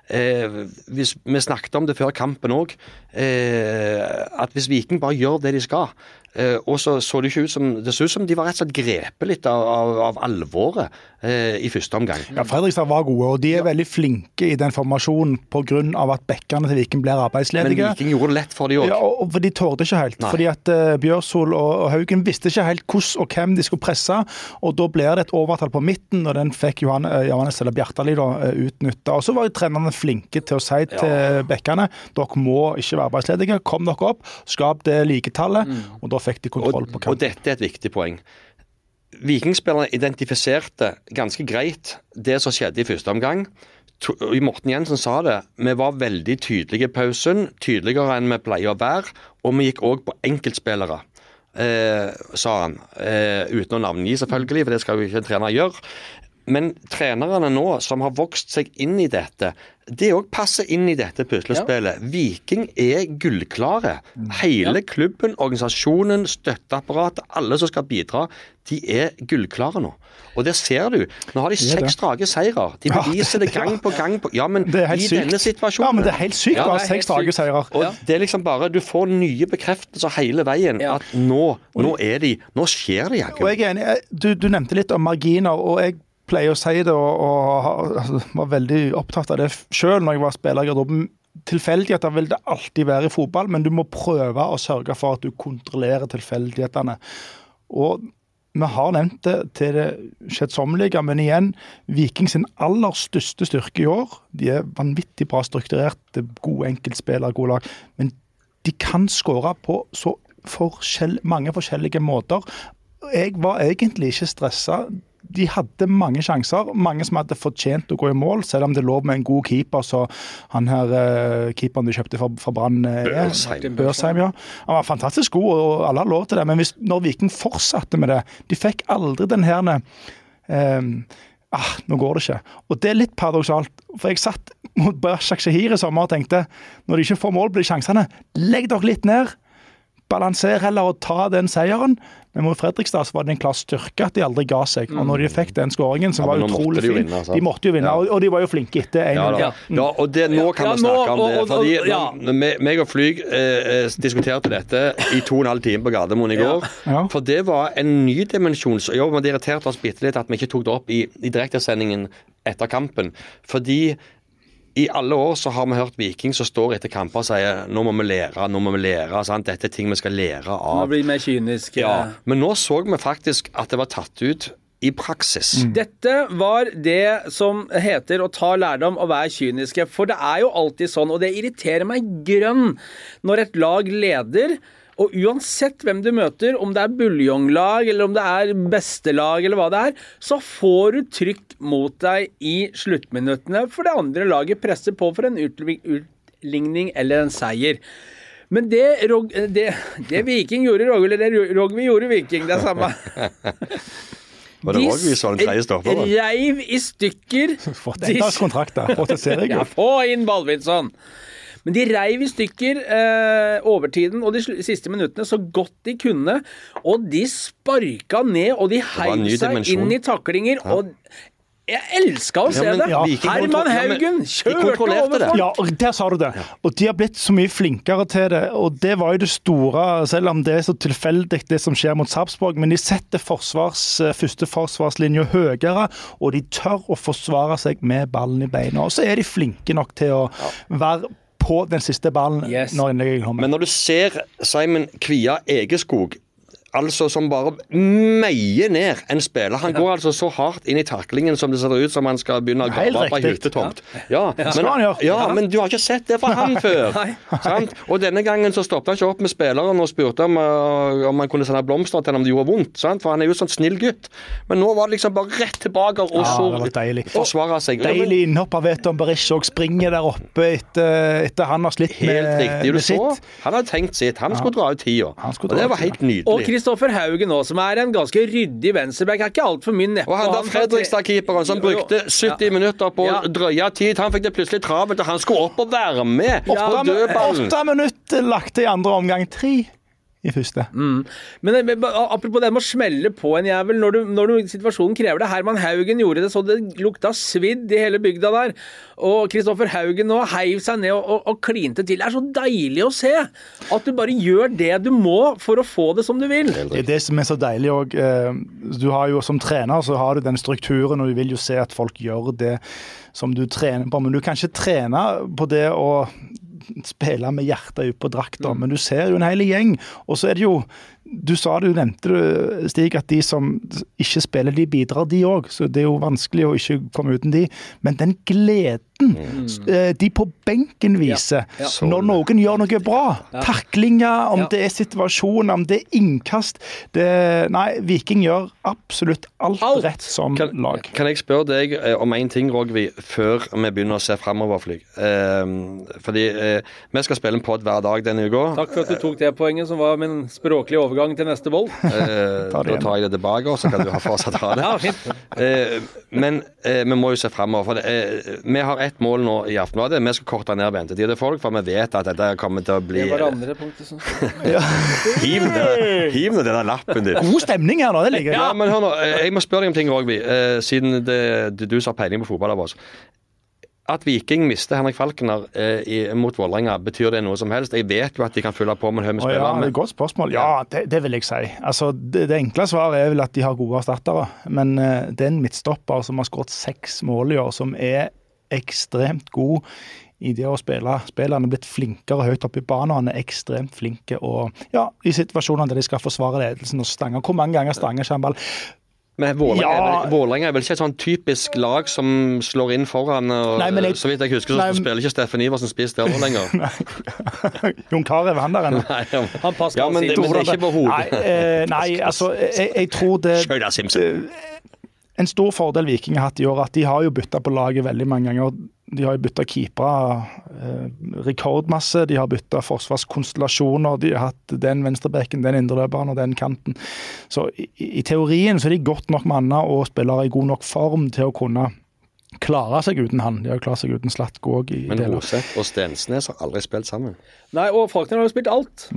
Vi snakket om det før kampen også, at hvis Viking bare gjør det de skal, og så det ikke ut som det så ut som de var rett og slett grepet litt av alvoret i første omgang. Ja, Fredrikstad var gode, og de veldig flinke i den formasjonen på grunn av at bekkene til Viking blir arbeidsledige. Men Viking gjorde det lett for de også. Ja, for de tårde ikke helt. Fordi at Bjørsol og Haugen visste ikke helt hvordan og hvem de skulle presse, og da blir det et overtall på midten, og den fikk Johannes eller Bjartali utnyttet. Og så var trenerne flinke til å si til bekkene, dere må ikke være arbeidsledige, kom dere opp, skap det liketallet, og da fikk de kontroll på kampen. Og dette et viktig poeng. Vikingspillerne identifiserte ganske greit det som skjedde i første omgang. Morten Jensen sa det, vi var veldig tydelige i pausen, tydeligere enn vi pleier å være, og vi gikk også på enkeltspillere, sa han, uten å navngi selvfølgelig, for det skal jo ikke en trener gjøre. Men trenerne nå, som har vokst seg inn i dette, det også passer inn i dette puslespillet. Ja. Viking gullklare. Hele klubben, organisasjonen, støtteapparatet, alle som skal bidra, de gullklare nå. Og det ser du. Nå har de 6 strake seirer. De beviser det gang på gang. Ja, men i denne situasjonen. Ja, men det helt sykt å ha 6 strake seirer. Og det bare, du får nye bekreftelser hele veien, at nå skjer det, Jakob. Og jeg enig, du nevnte litt om marginer, og jeg pleier å si det, og var veldig opptatt av det selv når jeg var spiller i garderoben. Tilfeldigheter vil det alltid være i fotball, men du må prøve å sørge for at du kontrollerer tilfeldighetene. Og vi har nevnt det til det kjedsommelige, men igjen, Viking sin aller største styrke i år, de vanvittig bra strukturert, gode enkeltspillere, gode lag, men de kan skåre på så mange forskjellige måter. Jeg var egentlig ikke stresset. De hadde mange sjanser, mange som hadde fortjent å gå i mål, selv om det lå med en god keeper, så han her keeperen de kjøpte fra Brann Børsheim, ja. Han var fantastisk god, og alle har lov til det, men når Viking fortsatte med det, de fikk aldri den her nå går det ikke. Og det litt paradoksalt, for jeg satt mot Başak Şehir i sommer og tenkte, når de ikke får mål, blir sjansene, legg dere litt ned, balanser heller og ta den seieren. Men mot Fredrikstad var det en klar styrke at de aldri ga seg. Og når de fikk den skåringen, som var utrolig fin, de måtte jo vinne, og de var jo flinke etter en gang. Ja, og nå kan vi snakke om det. Fordi meg og Flyg diskuterte dette i 2,5 timer på Gardermoen i går. For det var en ny dimensjon. Jo, men det irriterte oss bitte litt at vi ikke tok det opp i direktesendingen etter kampen. Fordi i alle år så har vi hørt Viking som står etter kamper og sier nå må vi lære, sant? Dette ting vi skal lære av. Nå blir vi mer kyniske. Ja, men nå så vi faktisk at det var tatt ut i praksis. Dette var det som heter å ta lærdom og være kyniske, for det jo alltid sånn, og det irriterer meg grønn når et lag leder. Og uansett hvem du møter, om det buljonglag, eller om det bestelag, eller hva det så får du trykk mot deg i sluttminuttene, for det andre laget presser på for en utligning eller en seier. Men det Viking gjorde, eller det Rogvi gjorde Viking, det samme. Var det Rogvi som greier stopper? De reiv i stykker. Fått en dags kontrakt da, protesterer jeg. Ja, få inn Baldvinsson. Men de reiv i stykker overtiden og de siste minuttene så godt de kunne, og de sparka ned, og de heiv seg inn i taklinger, og jeg elsket å se det. Herman Haugen kjørte over folk. Ja, og der sa du det. Og de har blitt så mye flinkere til det, og det var jo det store, selv om det så tilfeldig det som skjer mot Sarpsborg, men de setter første forsvarslinje høyere, og de tør å forsvare seg med ballen i beina, og så de flinke nok til å være på den siste ballen når innlegget kommer. Men når du ser Simon Kvia Egeskog, altså som bare meier ned en spiller. Han går altså så hardt inn i taklingen som det ser ut som han skal begynne å grave på hyttetomt. Men du har ikke sett det fra han før. Sant? Og denne gangen så stoppet han ikke opp med spilleren og spurte om han kunne sende blomster til ham om det gjorde vondt. Sant? For han jo sånn snill gutt. Men nå var det liksom bare rett tilbake og så forsvare seg. Deilig innhopper, vet du, om Berisha og springer der oppe etter han har slitt med sitt. Han hadde tenkt sitt. Han skulle dra ut tida. Og det var helt nydelig. Kristoffer Haugen også, som en ganske ryddig venstreback, ikke alt for mye neppe. Og han der Fredrikstad-keeperen som brukte 70 minutter på drøya tid, han fikk det plutselig travelt, og han skulle opp og være med på dødballen. 8 minutter lagt i andre omgang, 3 i første. Men apropos det med å smelle på en jævel, når situasjonen krever det. Herman Haugen gjorde det så det lukta svidd i hele bygda der. Og Kristoffer Haugen nå heiv seg ned og klinte til. Det er så deilig å se at du bare gjør det du må for å få det som du vil. Det er det som er så deilig også. Du har jo som trener så har du den strukturen, og du vil jo se at folk gjør det som du trener på. Men du kan ikke trene på det å spille med hjertet ut på drakter, men du ser jo en hel gjeng. Og så er det jo, du nevnte det, Stig, at de som ikke spiller, de bidrar de også. Så det er jo vanskelig å ikke komme uten de. Men den gleden de på benken viser når noen gjør noe bra. Taklinger, om det er situasjon, om det er innkast. Viking gjør absolutt alt rett som lag. Kan jeg spørre deg om en ting, Rogvi, før vi begynner å se fremover, Flyg? Fordi vi skal spille en podd hver dag denne uka. Takk for at du tok det poenget som var min språklige overgang til neste boll. Da tar jeg det tilbake, og så kan du fortsatt ha det. Ja, fint. Men vi må jo se fremover. Vi har ett mål nå i Aftenbladet. Vi skal korte ned ventetid til folk, for vi vet at dette kommer til å bli... Det var det andre punktet, sånn. Hiv nå denne lappen din. God stemning her nå, det ligger. Ja, men hør nå, jeg må spørre deg om ting, Rogvi, siden du sa peiling på fotball av oss. At Viking mister Henrik Falkner mot Vålerenga, betyr det noe som helst? Jeg vet jo at de kan fylle på med en høy med spillere. Det er et godt spørsmål. Ja, det vil jeg si. Altså, det enkle svaret er vel at de har gode erstattere, men det er en midtstopper som har skåret 6 mål i år, som er ekstremt god i det å spille. Spillerne er blitt flinkere høyt opp i banen, han er ekstremt flinke, og i situasjoner der de skal forsvare ledelsen og stange. Hvor mange ganger stanger ikke en ball? Men Vålerenga er vel ikke et sånn typisk lag som slår inn foran, og så vidt jeg husker, så spiller ikke Steffen Iversen spiss der nå lenger. Jon Carew, han der ennå. Han passer men det er ikke på hodet. Nei, altså, jeg tror det... Skjøyda Simpson. En stor fordel Viking har hatt i år, at de har jo byttet på laget veldig mange ganger. De har jo byttet keepere rekordmasse, de har byttet forsvarskonstellasjoner, de har hatt den venstrebekken, den indreløperen og den kanten. Så i teorien så er de godt nok manna og spiller i god nok form til å kunne klare seg uten han. De har klart seg uten Slatko også. Men Roseth og Stensnes har aldri spilt sammen. Nei, og Falkner har jo spilt alt.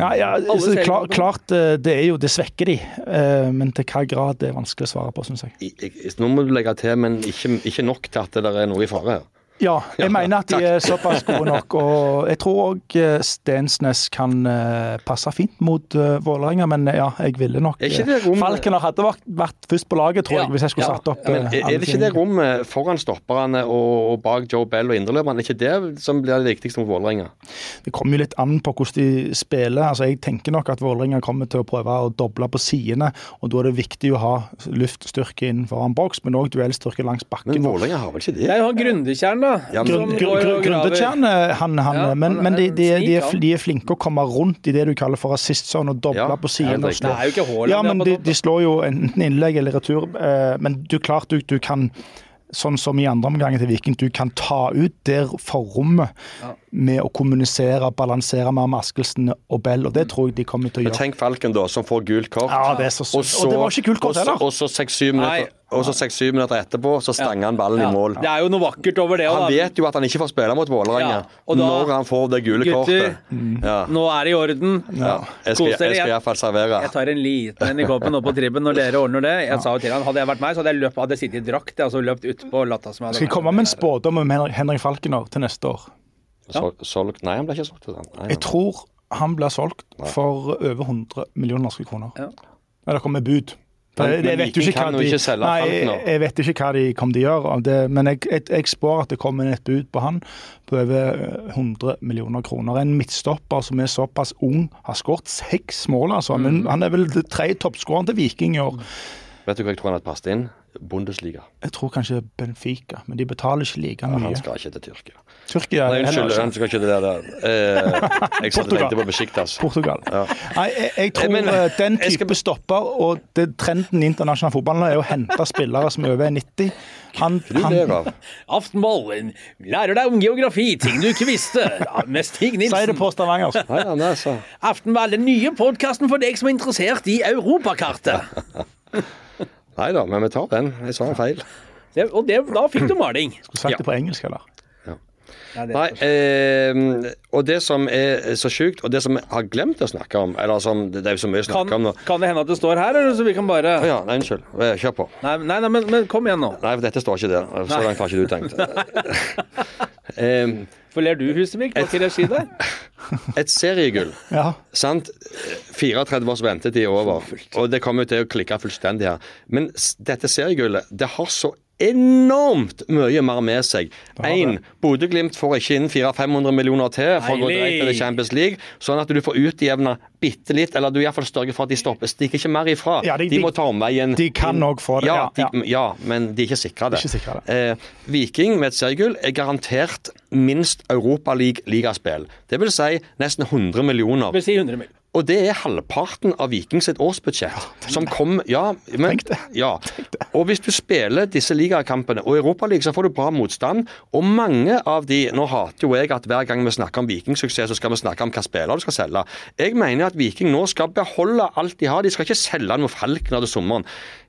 Klart, det svekker de, men til hva grad det er vanskelig å svare på, synes jeg. Nå må du legge til, men ikke nok til at det er noe i fare her. Ja, jeg mener at de er såpass gode nok, og jeg tror også Stensnes kan passe fint mot Vålerenga, men jeg ville nok Falkner hadde vært først på laget, tror jeg, hvis jeg skulle satt opp men er det ikke det rommet foran stopperne og bak Joe Bell og indreløperne, er ikke det som blir det viktigste mot Vålerenga? Det kommer jo litt an på hvordan de spiller. Altså, jeg tenker nok at Vålerenga kommer til å prøve å doble på sidene, og da er det viktig å ha luftstyrke inn foran boks, men også duellstyrke langs bakken. Men Vålerenga har vel ikke det? Jeg har Grundekjern, da. Grundekjern, men de er flinke å komme rundt i det du kaller for assist-zone og doble på siden. Det er jo ikke Haaland. Ja, men de slår jo enten innlegg eller retur, men du klart du kan, sånn som i andre omganger til Viking, du kan ta ut det forrommet med å kommunisere, balansere med Askelsen og Bell, og det tror jeg de kommer til å gjøre. Men tenk Falken da, som får gult kort. Ja, det er så synd. Og det var ikke gult kort heller. Og så 6-7 minutter etterpå, så stanger han ballen i mål. Det er jo noe vakkert over det. Han vet jo at han ikke får spille mot Vålerenga når han får det gule kortet. Nå er det i orden. Jeg skal i hvert fall servere. Jeg tar en liten i koppen opp på tribben når dere ordner det. Jeg sa jo til han, hadde jeg vært meg, så hadde jeg sittet i drakt, altså løpt ut på latta som jeg hadde. Skal jeg komme med en spådom om Henrik Falkner til neste år? Solgt? Nei, han ble ikke solgt til den. Jeg tror han blir solgt for over 100 millioner norske kroner. Det kommer bud. Jeg vet ikke hva de kommer til å gjøre, men jeg spår at det kommer et bud på han på over 100 millioner kroner. En midtstopper som er såpass ung, har skåret 6 mål, altså. Han er vel 3 toppskåreren til Viking i år. Vet du hva jeg tror han har passet inn? Bundesliga. Jeg tror kanskje Benfica, men de betaler ikke like mye. Han skal ikke til Tyrkia. Nei, unnskyld, han skal ikke til det der. Jeg tenkte på Besiktas. Portugal. Nei, jeg tror den type stopper, og trenden i internasjonal fotball er å hente spillere som er over 90. Aftenball, lærer deg om geografi, ting du ikke visste. Med Stig Nilsen. Si det på Stavanger. Aftenball, den nye podcasten for deg som er interessert i Europakartet. Neida, men vi tar den. Jeg sa en feil. Da fikk du maling. Skulle sagt det på engelsk, eller? Nei, og det som er så sykt, og det som jeg har glemt å snakke om, eller som det er så mye å snakke om nå. Kan det hende at det står her, eller så vi kan bare... Ja, nei, unnskyld. Kjør på. Nei, men kom igjen nå. Nei, for dette står ikke der. Så langt har ikke du tenkt. For ler du, Husevik? Hva skal jeg si der? Et seriegull, sant? 34 års ventetid over, og det kommer til å klikke fullstendig her. Men dette seriegullet, det har så enormt mye mer med seg. Bodø-Glimt får ikke inn 400-500 millioner til for å gå direkte til Champions League, sånn at du får utjevne bitte litt, eller du i hvert fall større for at de stopper. Stikker ikke mer ifra. De må ta omveien. De kan nok få det, men de er ikke sikret det. Viking med et seriegull er garantert minst Europa League-ligaspill. Det vil si nesten 100 millioner. Det vil si 100 millioner. Og det er halvparten av Viking sitt årsbudsjett. Som kom, Og hvis du spiller disse ligakampene, og i Europa League så får du bra motstand, og mange av de, nå hater jo jeg at hver gang vi snakker om Viking-suksess, så skal vi snakke om hva spillere du skal selge. Jeg mener at Viking nå skal beholde alt de har, de skal ikke selge noe Falkner til sommeren.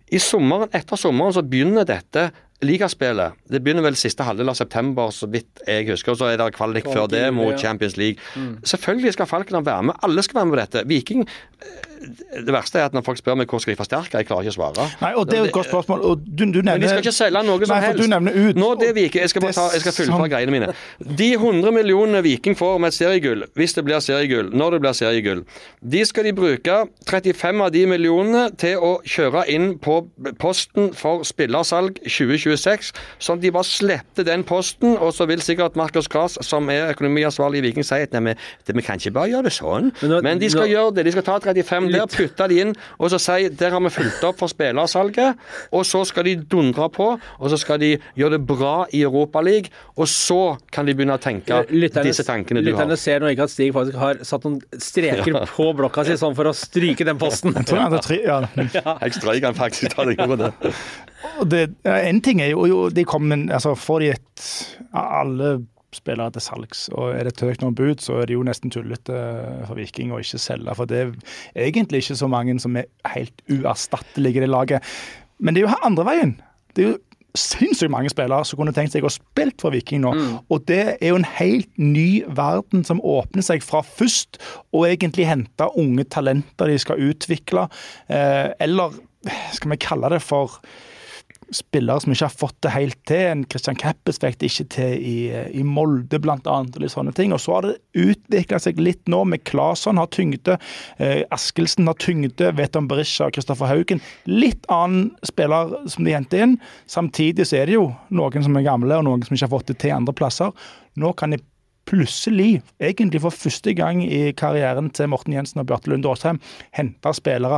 Etter sommeren så begynner dette ligaspillet. Det begynner vel siste halvdel av september, så vidt jeg husker, og så er det kvalik før det mot Champions League. Selvfølgelig skal Falkner være med, alle skal være med på dette. Viking, det verste er at når folk spør meg hvor skal de forsterke, jeg klarer ikke å svare. Nei, og det er jo et godt spørsmål. Og du nevner... Men de skal ikke selge noe som helst. Du nevner ut. Nå det Viking, jeg skal fullføre greiene mine. De 100 millionene Viking får med et seriegull, hvis det blir seriegull, når det blir seriegull, de skal de bruke 35 av de millionene til å kjøre inn på posten for spillersalg 2026, sånn at de bare slepte den posten, og så vil sikkert Markus Gras, som er økonomiansvarlig i Viking, si at vi kan ikke bare gjøre det sånn. Men de skal gjøre det, de skal ta 35 der, putte de inn, og så si, der har vi fulgt opp for spillersalget, og så skal de dundre på, og så skal de gjøre det bra i Europa League, og så kan de begynne å tenke disse tankene du har. Lytterne ser nå ikke at Stig faktisk har satt noen streker på blokka si, sånn for å stryke den posten. Jeg tror Jeg strøyker han faktisk, da det gjorde det. En ting er jo, de kommer, altså får de alle spillere til salgs, og er det tøkt noen bud, så er det jo nesten tullete for Viking å ikke selge, for det er egentlig ikke så mange som er helt uerstattelige i det laget. Men det er jo andre veien. Det er jo sinnssykt mange spillere som kunne tenkt seg å spille for Viking nå, og det er jo en helt ny verden som åpner seg fra først, og egentlig hente unge talenter de skal utvikle, eller skal vi kalle det for spillere som ikke har fått det helt til. En Christian Kappes fikk det ikke til i Molde blant annet, og litt sånne ting. Og så har det utviklet seg litt nå med Claesson har tyngde, Askelsen har tyngde, Veton Berisha og Kristoffer Haugen. Litt annen spiller som de hentet inn. Samtidig så er det jo noen som er gamle, og noen som ikke har fått det til andre plasser. Nå kan de plutselig, egentlig for første gang i karrieren til Morten Jensen og Bjarte Lunde Åsheim, hente spillere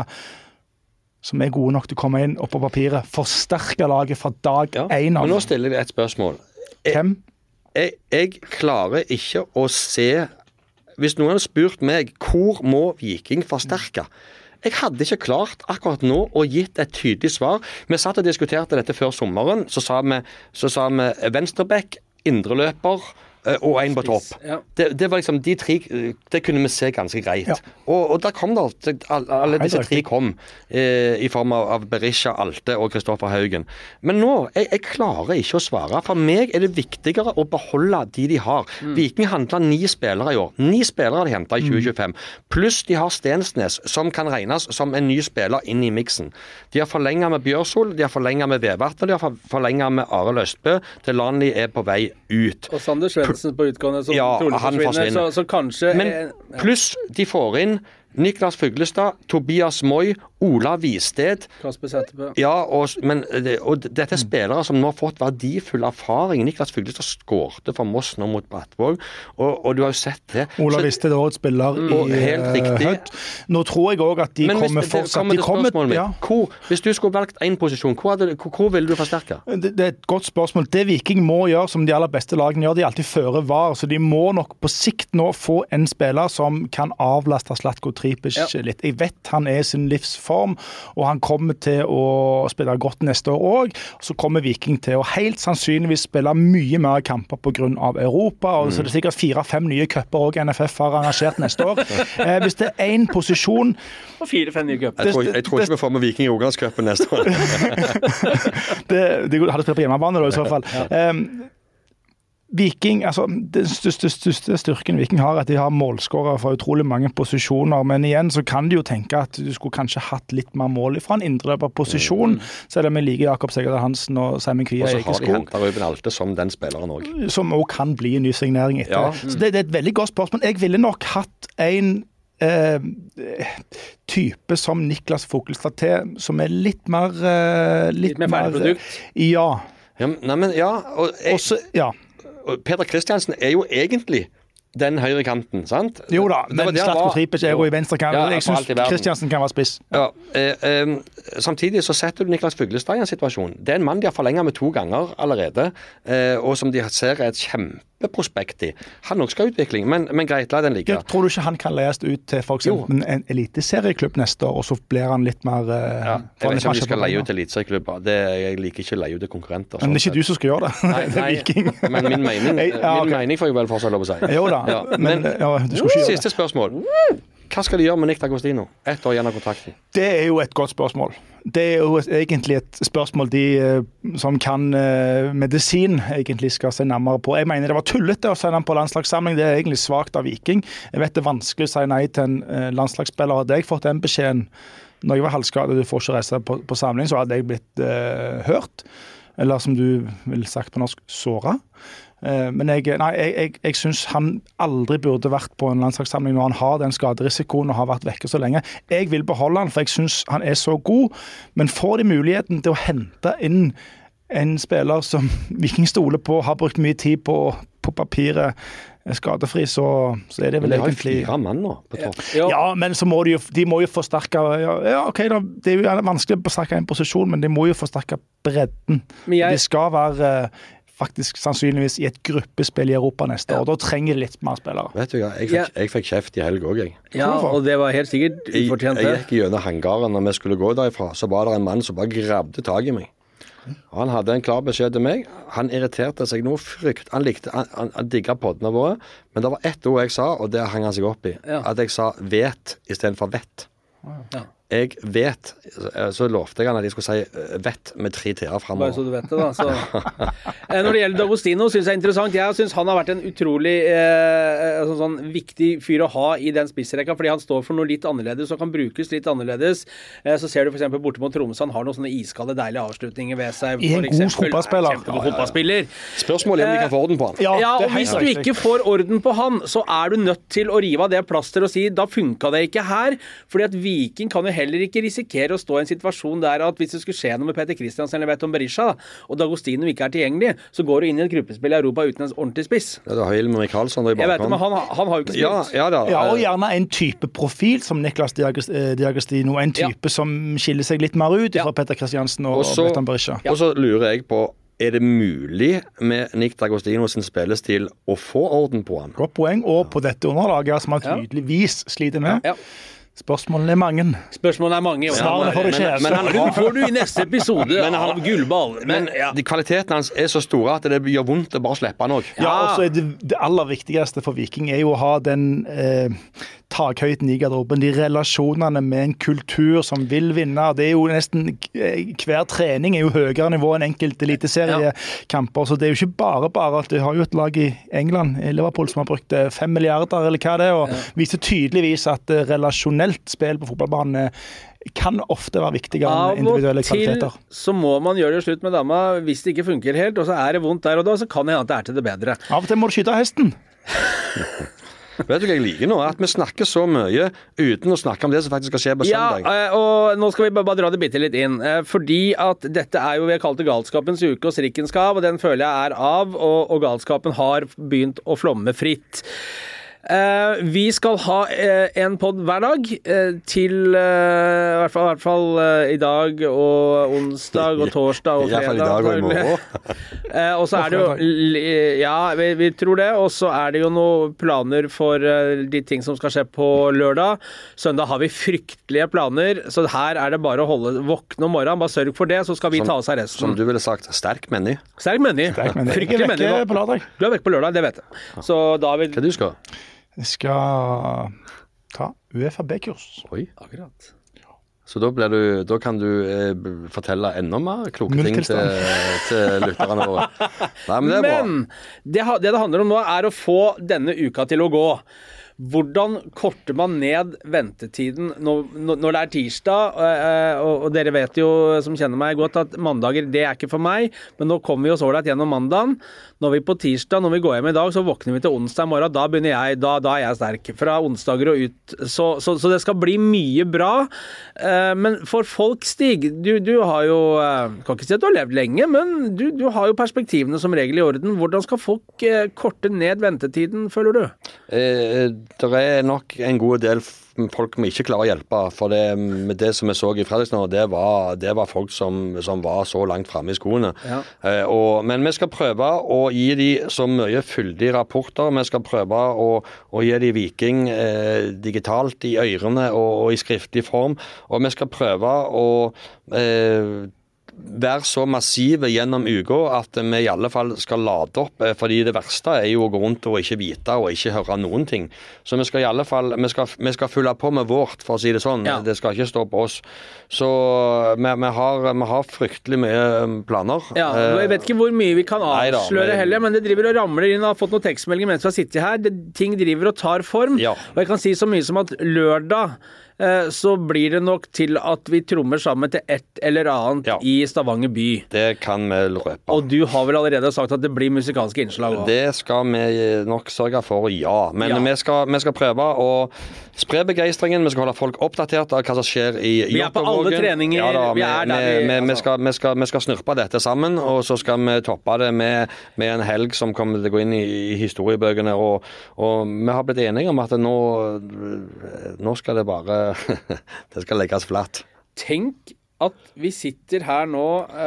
som er gode nok til å komme inn opp på papiret, forsterke laget fra dag 1 av. Men nå stiller jeg et spørsmål. Hvem? Jeg klarer ikke å se, hvis noen har spurt meg, hvor må Viking forsterke? Jeg hadde ikke klart akkurat nå å gitt et tydelig svar. Vi satt og diskuterte dette før sommeren, så sa vi venstreback, indreløper, og en på topp. Det var liksom de tre, det kunne vi se ganske greit. Og der kom det, alle disse tre kom i form av Berisha, Alte og Kristoffer Haugen. Men nå, jeg klarer ikke å svare. For meg er det viktigere å beholde de har. Viking handler 9 spillere i år. 9 spillere har de hentet i 2025. Pluss de har Stensnes, som kan regnes som en ny spiller inn i miksen. De har forlenget med Bjørsol, de har forlenget med Vevert, og de har forlenget med Arild Østbø. Til Lanli er på vei ut. Og Sander Svendsen på utgående som trolig forsvinner, så kanskje... Men pluss de får inn Niklas Fuglestad, Tobias Moi, Ola Visted. Kasper Sætterbø. Ja, og dette er spillere som nå har fått verdifull erfaring. Niklas Fuglestad skårte for Moss nå mot Brattvåg, og du har jo sett det. Ola Visted er årets spiller i Hødd. Nå tror jeg også at de kommer fortsatt... Hvis du skulle valgt en posisjon, hvor vil du forsterke? Det er et godt spørsmål. Det Viking må gjøre, som de aller beste lagene gjør, de alltid føre var, så de må nok på sikt nå få en spiller som kan avlaste Zlatko Tripic litt. Jeg vet han er sin livsform, og han kommer til å spille godt neste år også. Så kommer Viking til å helt sannsynligvis spille mye mer kamper på grunn av Europa, og så er det sikkert 4-5 nye køpper også NFF har arrangert neste år. Hvis det er en posisjon... Og 4-5 nye køpper. Jeg tror ikke vi får med Viking i Rogalandscupen neste år. De hadde spilt på hjemmebane da, i så fall. Viking, altså den største styrken Viking har, at de har målskårere for utrolig mange posisjoner, men igjen så kan de jo tenke at du skulle kanskje hatt litt mer mål fra en indreløperposisjon, selv om vi liker Jakob Segerdal Hansen og Simon Kvia Ekeskog. Og så har de hentet Ruben Alte som den spilleren også. Som også kan bli en ny signering etter. Så det er et veldig godt spørsmål. Jeg ville nok hatt en type som Niklas Fuglestad til, som er litt mer ferdigprodukt. Ja. Og også, ja. Peter Kristiansen er jo egentlig den høyre kanten, sant? Jo da, men Zlatko Tripic er jo i venstre kant. Jeg synes Kristiansen kan være spiss. Ja, samtidig så setter du Niklas Fuglestad i en situasjon. Det er en mann de har forlenget med 2 ganger allerede, og som de ser er et kjempeprospekt i. Han nok skal utvikling, men greit, la den ligge. Jeg tror du ikke han kan leies ut til for eksempel en eliteserieklubb neste år, og så blir han litt mer... jeg vet ikke om de skal leie ut til eliteserieklubber. Jeg liker ikke leie ut til konkurrenter. Men det er ikke du som skal gjøre det. Det er Viking. Men min mening får jeg vel fortsatt lov å si. Jo da, men du skulle ikke gjøre det. Siste spørsmål. Hva skal de gjøre med Nick D'Agostino? 1 år igjen av kontrakten. Det er jo et godt spørsmål. Det er jo egentlig et spørsmål de som kan medisin egentlig skal se nærmere på. Jeg mener det var tullete å sende han på landslagssamling. Det er egentlig svagt av Viking. Jeg vet det er vanskelig å si nei til en landslagsspiller. Hadde jeg fått den beskjeden når jeg var halvskadet, du får ikke reise på samling, så hadde jeg blitt hørt. Eller som du ville sagt på norsk, såret. Men jeg synes han aldri burde vært på en landslagssamling når han har den skaderisikoen og har vært vekke så lenge. Jeg vil beholde han, for jeg synes han er så god, men får de muligheten til å hente inn en spiller som Viking stoler på, har brukt mye tid på papiret, skadefri, så er det vel egentlig... Men de har jo 4 mann nå på topp. Ja, men så må de må jo forsterke... Ja, ok, da, det er jo vanskelig å forsterke en posisjon, men de må jo forsterke bredden. De skal være... faktisk sannsynligvis i et gruppespill i Europa neste år. Da trenger de litt mer spillere. Vet du hva, jeg fikk kjeft i helg også, jeg. Ja, og det var helt sikkert ufortjent. Jeg gikk gjennom hangaren når vi skulle gå derifra, så var det en mann som bare grabde tag i meg. Og han hadde en klar beskjed til meg. Han irriterte seg noe frykt. Han digget poddene våre, men det var ett ord jeg sa, og det hang han seg opp i. At jeg sa vet i stedet for vett. Ja. Jeg vet, så lovte jeg han at jeg skulle si vett med 3 t-er fremover. Bare så du vet det da. Når det gjelder D'Agostino, synes jeg er interessant. Jeg synes han har vært en utrolig sånn viktig fyr å ha i den spissrekka, fordi han står for noe litt annerledes og kan brukes litt annerledes. Så ser du for eksempel borte mot Tromsø, han har noen sånne iskalde, deilige avslutninger ved seg. En god fotballspiller. Fotballspiller. Spørsmålet er om de kan få orden på han. Ja, og hvis du ikke får orden på han, så er du nødt til å rive av det plaster og si, da funket det ikke her, fordi at Viking kan jo heller ikke risikere å stå i en situasjon der at hvis det skulle skje noe med Peter Kristiansen eller Veton Berisha, og D'Agostino ikke er tilgjengelig, så går du inn i et gruppespill i Europa uten en ordentlig spiss. Ja, det har Hilmer Michaelsson der i Jeg bakhånd. vet det, men han har jo ikke spilt. Ja, og gjerne en type profil som Niklas D'Agostino, en type som skiller seg litt mer ut fra Peter Kristiansen og Veton Berisha. Og så lurer jeg på, er det mulig med Nick D'Agostino sin spillestil å få orden på han? Godt poeng, og på dette underlaget som han tydeligvis sliter med. Ja. Spørsmålene er mange. Svarene får du ikke. Men han får du i neste episode av Gullball. Men kvaliteten hans er så store at det gjør vondt å bare slippe han også. Ja, og så er det aller viktigste for Viking er jo å ha den takhøyden i garderoben, de relasjonene med en kultur som vil vinne. Det er jo nesten, hver trening er jo høyere nivå enn enkelte eliteseriekamper, så det er jo ikke bare at de har jo et lag i England, i Liverpool, som har brukt 5 milliarder eller hva det er, og viser tydeligvis at relasjonelt spill på fotballbanen kan ofte være viktigere enn individuelle kvaliteter. Av og til så må man gjøre det slutt med dama hvis det ikke funker helt, og så er det vondt der og da, så kan det hende at det er til det bedre. Av og til må du skyte hesten. Vet du hva jeg liker nå? At vi snakker så mye uten å snakke om det som faktisk skal skje på søndag. Ja, og nå skal vi bare dra det bitte litt inn. Fordi at dette er jo, vi har kalt det galskapens uke og strikkens gav, og den føler jeg er av, og galskapen har begynt å flomme fritt. Vi skal ha en podd hver dag til i hvert fall i dag og onsdag og torsdag og fredag. I hvert fall i dag og i morgen. Og så er det jo, vi tror det, og så er det jo noen planer for de ting som skal skje på lørdag. Søndag har vi fryktelige planer, så her er det bare å våkne om morgenen, bare sørg for det, så skal vi ta oss av resten. Som du ville sagt, sterk meny. Sterk meny. Fryktelig meny. Du er vekk på lørdag, det vet jeg. Så David... Hva du skal? Jeg skal ta UFAB-kurs. Oi. Akkurat. Så da kan du fortelle enda mer kloke ting til lytterne våre. Nei, men det er bra. Men det handler om nå er å få denne uka til å gå. Hvordan korter man ned ventetiden når det er tirsdag, og dere vet jo, som kjenner meg godt, at mandager, det er ikke for meg, men nå kommer vi oss ålreit gjennom mandagen. Når vi på tirsdag, når vi går hjem i dag, så våkner vi til onsdag i morgen, da er jeg sterk. Fra onsdager og ut, så det skal bli mye bra. Men for folk, Stig, du har jo, kan ikke si at du har levd lenge, men du har jo perspektivene som regel i orden. Hvordan skal folk korte ned ventetiden, føler du? Det er nok en god del folk vi ikke klarer å hjelpe, for det som vi så i Fredrikstad, det var folk som var så langt fremme i skoene. Ja. Men vi skal prøve å gi de så mye fyldige rapporter, vi skal prøve å gi de Viking digitalt i ørene og i skriftlig form, og vi skal prøve å være så massive gjennom uka at vi i alle fall skal lade opp, fordi det verste er jo å gå rundt og ikke vite og ikke høre noen ting. Så vi skal i alle fall, vi skal fylle på med vårt, for å si det sånn. Ja. Det skal ikke stå på oss. Så vi har fryktelig mye planer. Ja, jeg vet ikke hvor mye vi kan avsløre heller, men det driver og ramler inn. Jeg har fått noen tekstmeldinger mens vi har sittet her. Ting driver og tar form. Ja. Og jeg kan si så mye som at lørdag så blir det nok til at vi trommer sammen til et eller annet i Stavanger by. Det kan vi røpe. Og du har vel allerede sagt at det blir musikalske innslag også? Det skal vi nok sørge for, ja. Men vi skal prøve å spre begeistringen, vi skal holde folk oppdatert av hva som skjer i Jåttåvågen. Vi er på alle treninger, vi er der. Vi skal snurpe dette sammen, og så skal vi toppe det med en helg som kommer til å gå inn i historiebøkene, og vi har blitt enige om at nå skal det bare det skal legges flatt. Tenk at vi sitter her nå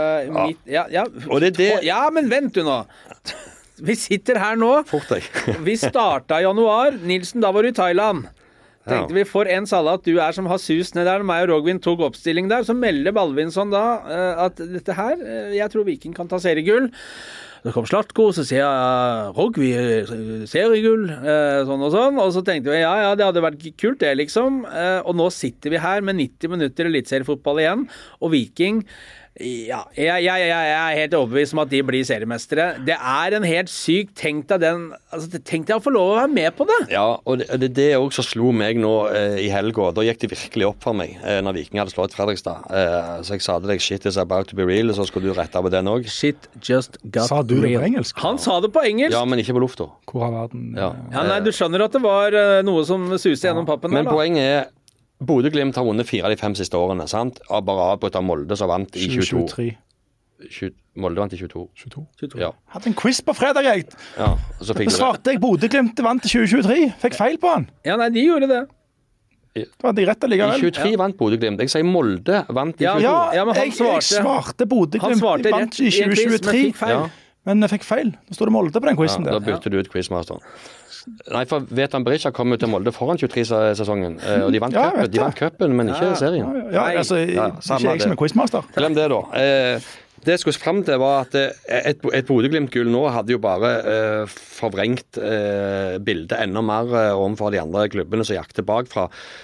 og det ja, men vent du nå. Vi sitter her nå. Fort deg. Vi startet i januar. Nilsen, da var du i Thailand. Tenkte vi får en salat du som har sus ned der. Meg og Rogvin tok oppstilling der. Så melder Balvinsson da at dette her, jeg tror Viking kan ta seriegull. Det kom Slatko, så sier jeg Rogg, vi seriegull, sånn og sånn. Og så tenkte vi, ja, det hadde vært kult det, liksom. Og nå sitter vi her med 90 minutter eliteseriefotball igjen, og Viking, ja, jeg er helt overbevist om at de blir seriemestere. Det er en helt syk, tenk deg å få lov å være med på det. Ja, og det også slo meg nå i helga. Da gikk det virkelig opp for meg når Viking hadde slått Fredrikstad. Så jeg sa til deg, shit is about to be real, så skulle du rette på den også. Shit just got real. Sa du det på engelsk? Han sa det på engelsk. Ja, men ikke på lufta. Hvor har verden? Ja, nei, du skjønner at det var noe som suste gjennom pappen der, men poenget er Bodø/Glimt har vunnet 4 av de 5 siste årene, sant? Og bare avbrutt av Molde som vant i 22. Molde vant i 22. Ja. Hadde en quiz på fredag, jeg. Ja, så fikk svarte jeg Bodø/Glimt vant i 2023. Fikk feil på han. Ja, nei, de gjorde det. Det var de rett allikevel. I 23 vant Bodø/Glimt. Jeg sier Molde vant i 22. Ja, men jeg svarte Bodø/Glimt vant i 2023. Men jeg fikk feil. Nå står det Molde på den quizen der. Da bytter du ut quizmasteren. Nei, for Vetan Berisha kom ut til Molde foran 23-sesongen, og de vant cupen, men ikke serien. Ja, altså, ikke jeg som er quizmaster. Glem det da. Det jeg skulle frem til var at et Bodø/Glimt-gull nå hadde jo bare forvrengt bildet enda mer overfor de andre klubbene som jakter bakfra.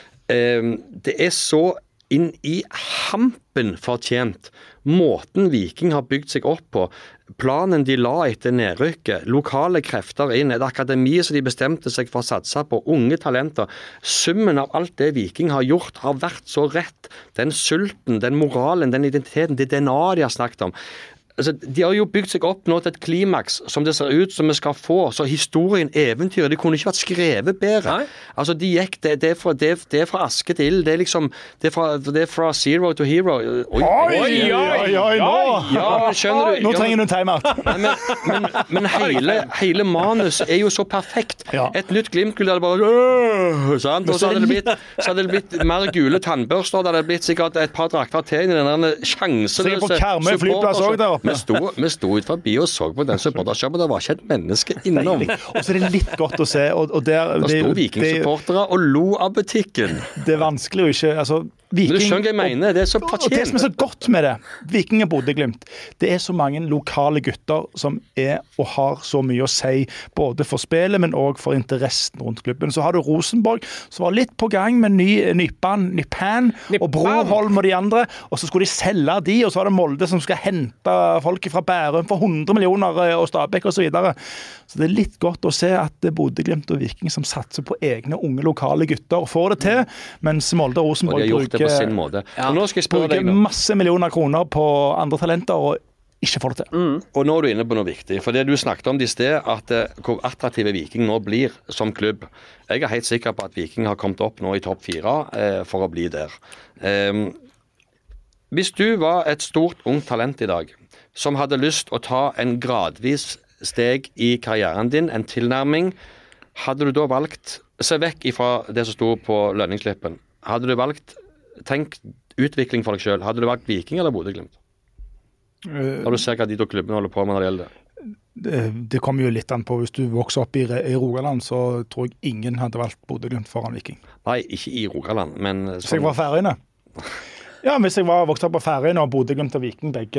Det er så inn i hampen fortjent. Måten Viking har bygd seg opp på, planen de la etter nedrykket, lokale krefter inn, et akademi som de bestemte seg for å satse på, unge talenter. Summen av alt det Viking har gjort har vært så rett. Den sulten, den moralen, den identiteten, det DNA de har snakket om. Altså, de har jo bygd seg opp nå til et klimaks som det ser ut som vi skal få. Så historien, eventyret, det kunne ikke vært skrevet bedre. Nei? Altså, de gikk, det er fra aske til ild. Det er liksom, det er fra zero to hero. Oi, skjønner du? Nå trenger du en timeout. Men hele manus er jo så perfekt. Ja. Et nytt Glimt-gull hadde bare sant? Og så hadde det blitt mer gule tannbørster. Det hadde blitt sikkert et par drakter til i denne sjanseløse sikkert på Karmøy flyplass også der oppe. Vi sto ut forbi og så på den supportershoppen, det var ikke et menneske innom. Og så er det litt godt å se. Og der sto Viking-supportere og lo av butikken. Det er vanskelig å ikke... Altså, Viking, Men du skjønner hva jeg mener, det så og det som så godt med det, Viking og Bodø/Glimt, det så mange lokale gutter som og har så mye å si, både for spillet, men også for interessen rundt klubben. Så har du Rosenborg, som var litt på gang med Nypan og Broholm og de andre, og så skulle de selge de, og så har det Molde som skal hente folk fra Bærum for 100 millioner og Stabæk og så videre. Så det litt godt å se at det Bodø/Glimt og Viking som satser på egne unge lokale gutter og får det til, mens Molde og Rosenborg på sin måte. Ja, og nå skal jeg spørre deg masse millioner kroner på andre talenter og ikke får det til. Og nå er du inne på noe viktig, for det du snakket om i sted, at hvor attraktive Viking nå blir som klubb. Jeg er helt sikker på at Viking har kommet opp nå i topp 4 for å bli der. Hvis du var et stort ungt talent i dag, som hadde lyst å ta en gradvis steg i karrieren din, en tilnærming, hadde du da valgt, se vekk ifra det som sto på lønningsslippen, hadde du valgt, tenk utvikling for deg selv, hadde du valgt Viking eller Bodø/Glimt? Når du ser hva de to klubbene holder på med når det gjelder det. Det kommer jo litt an på, hvis du vokser opp i Rogaland, så tror jeg ingen hadde valgt Bodø/Glimt foran Viking. Nei, ikke i Rogaland, men... Så jeg var Færøyene. Ja, hvis jeg var vokst opp på Færøyene og Bodø/Glimt og Viking, begge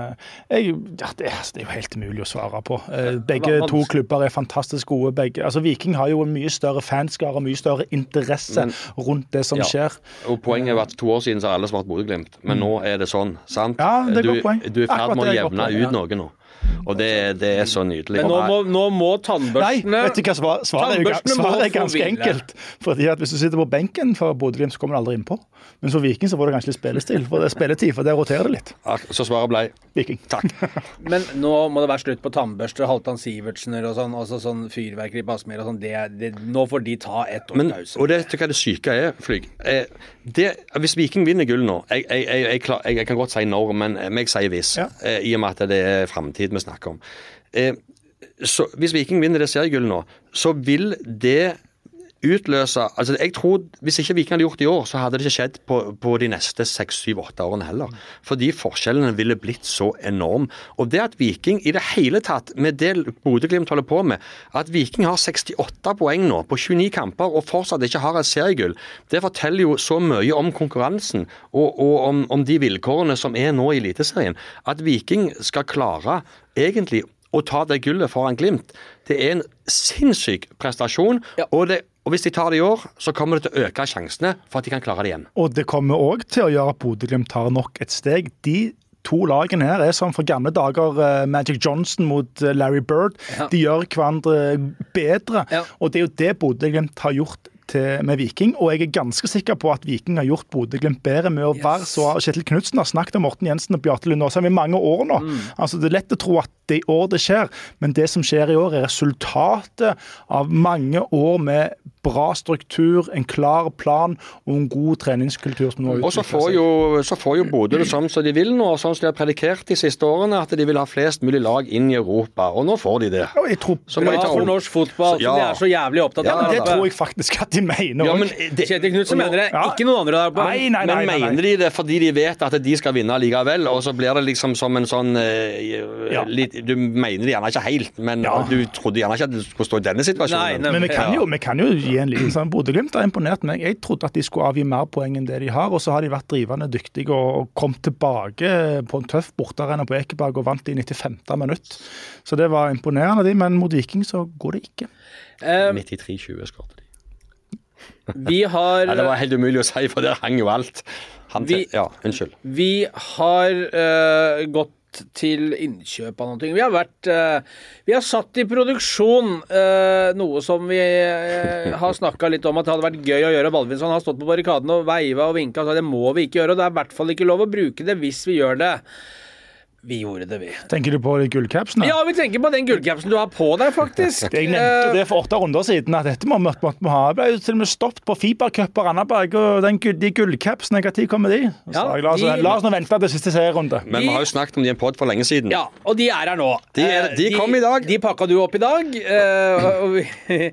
det er jo helt umulig å svare på. Begge to klubber er fantastisk gode. Viking har jo en mye større fanskare og mye større interesse rundt det som skjer. Og poenget er at 2 år siden så har alle svart Bodø/Glimt, men nå er det sånn, sant? Ja, det er godt poeng. Du er ferdig med å jevne ut noe nå. Og det er så nydelig. Men nå må tannbørstene... Nei, vet du hva svaret er ganske enkelt. Fordi at hvis du sitter på benken for Bodø/Glimt, så kommer du aldri innpå. Men for Viking så får du kanskje litt spilletid, for det roterer det litt. Så svaret ble Viking. Takk. Men nå må det være slutt på tannbørster, Halvdan Sivertsener og sånn, også sånn fyrverkeri på Aspmyr og sånn. Nå får de ta et år pause. Og det tykker jeg det syke er, Flyg. Hvis Viking vinner gull nå, jeg kan godt si når, men jeg sier hvis, i og med at det er fremtid vi snakker om. Så hvis Viking vinner det seriegullet nå, så vil det utløse, altså jeg tror, hvis ikke Viking hadde gjort det i år, så hadde det ikke skjedd på de neste 6, 7, 8 årene heller. Fordi forskjellene ville blitt så enorm. Og det at Viking i det hele tatt, med det Bodø/Glimt holder på med, at Viking har 68 poeng nå på 29 kamper og fortsatt ikke har et seriegull, det forteller jo så mye om konkurransen og om de vilkårene som er nå i Eliteserien. At Viking skal klare egentlig å ta det gullet foran Glimt, det er en sinnssyk prestasjon, og hvis de tar det i år, så kommer det til å øke sjansene for at de kan klare det igjen. Og det kommer også til å gjøre at Bodø/Glimt tar nok et steg. De 2 lagene her er som for gamle dager Magic Johnson mot Larry Bird. De gjør hverandre bedre, og det er jo det Bodø/Glimt har gjort med Viking, og jeg er ganske sikker på at Viking har gjort Bodø/Glimt bedre med å være så... Kjetil Knudsen har snakket om Morten Jensen og Bjarte Lund Aasheim i mange år nå. Altså, det er lett å tro at det i år det skjer, men det som skjer i år er resultatet av mange år med bra struktur, en klar plan og en god treningskultur som nå utvikler seg. Og så får jo Bodø det som de vil nå, sånn som de har predikert de siste årene, at de vil ha flest mulig lag inn i Europa, og nå får de det. Ja, jeg tror for norsk fotball, som de er så jævlig opptatt av. Det tror jeg faktisk at de mener. Ja, men Kjetil Knudsen mener det, ikke noen andre der på. Nei. Men mener de det fordi de vet at de skal vinne likevel, og så blir det liksom som en sånn du mener det gjerne ikke helt, men du trodde gjerne ikke at du skulle stå i denne situasjonen. Men vi kan jo gi en liten sånn. Bodø/Glimt har imponert meg. Jeg trodde at de skulle avgi mer poeng enn det de har, og så har de vært drivende dyktige og kom tilbake på en tøff bortearena på Ekeberg og vant i 95. minutt. Så det var imponerende, men mot Viking så går det ikke. 93-20 skåret de. Vi har... det var helt umulig å si, for der hang jo alt. Unnskyld. Vi har gått til innkjøp av noe. Vi har satt i produksjon noe som vi har snakket litt om at det hadde vært gøy å gjøre. Baldvinsson har stått på barrikaden og veivet og vinket og sa det må vi ikke gjøre, og det er i hvert fall ikke lov å bruke det hvis vi gjør det. Vi gjorde det, vi. Tenker du på de gullcapsene? Ja, vi tenker på den gullcapsen du har på deg, faktisk. Jeg nevnte det for 8 runder siden, at dette måtte vi ha. Jeg ble jo til og med stoppet på Fibercup og Randaberg, og de gullcapsene, hva tid kommer de? La oss nå vente til siste serierunde. Men vi har jo snakket om de en podd for lenge siden. Ja, og de er her nå. De kom i dag. De pakket du opp i dag, og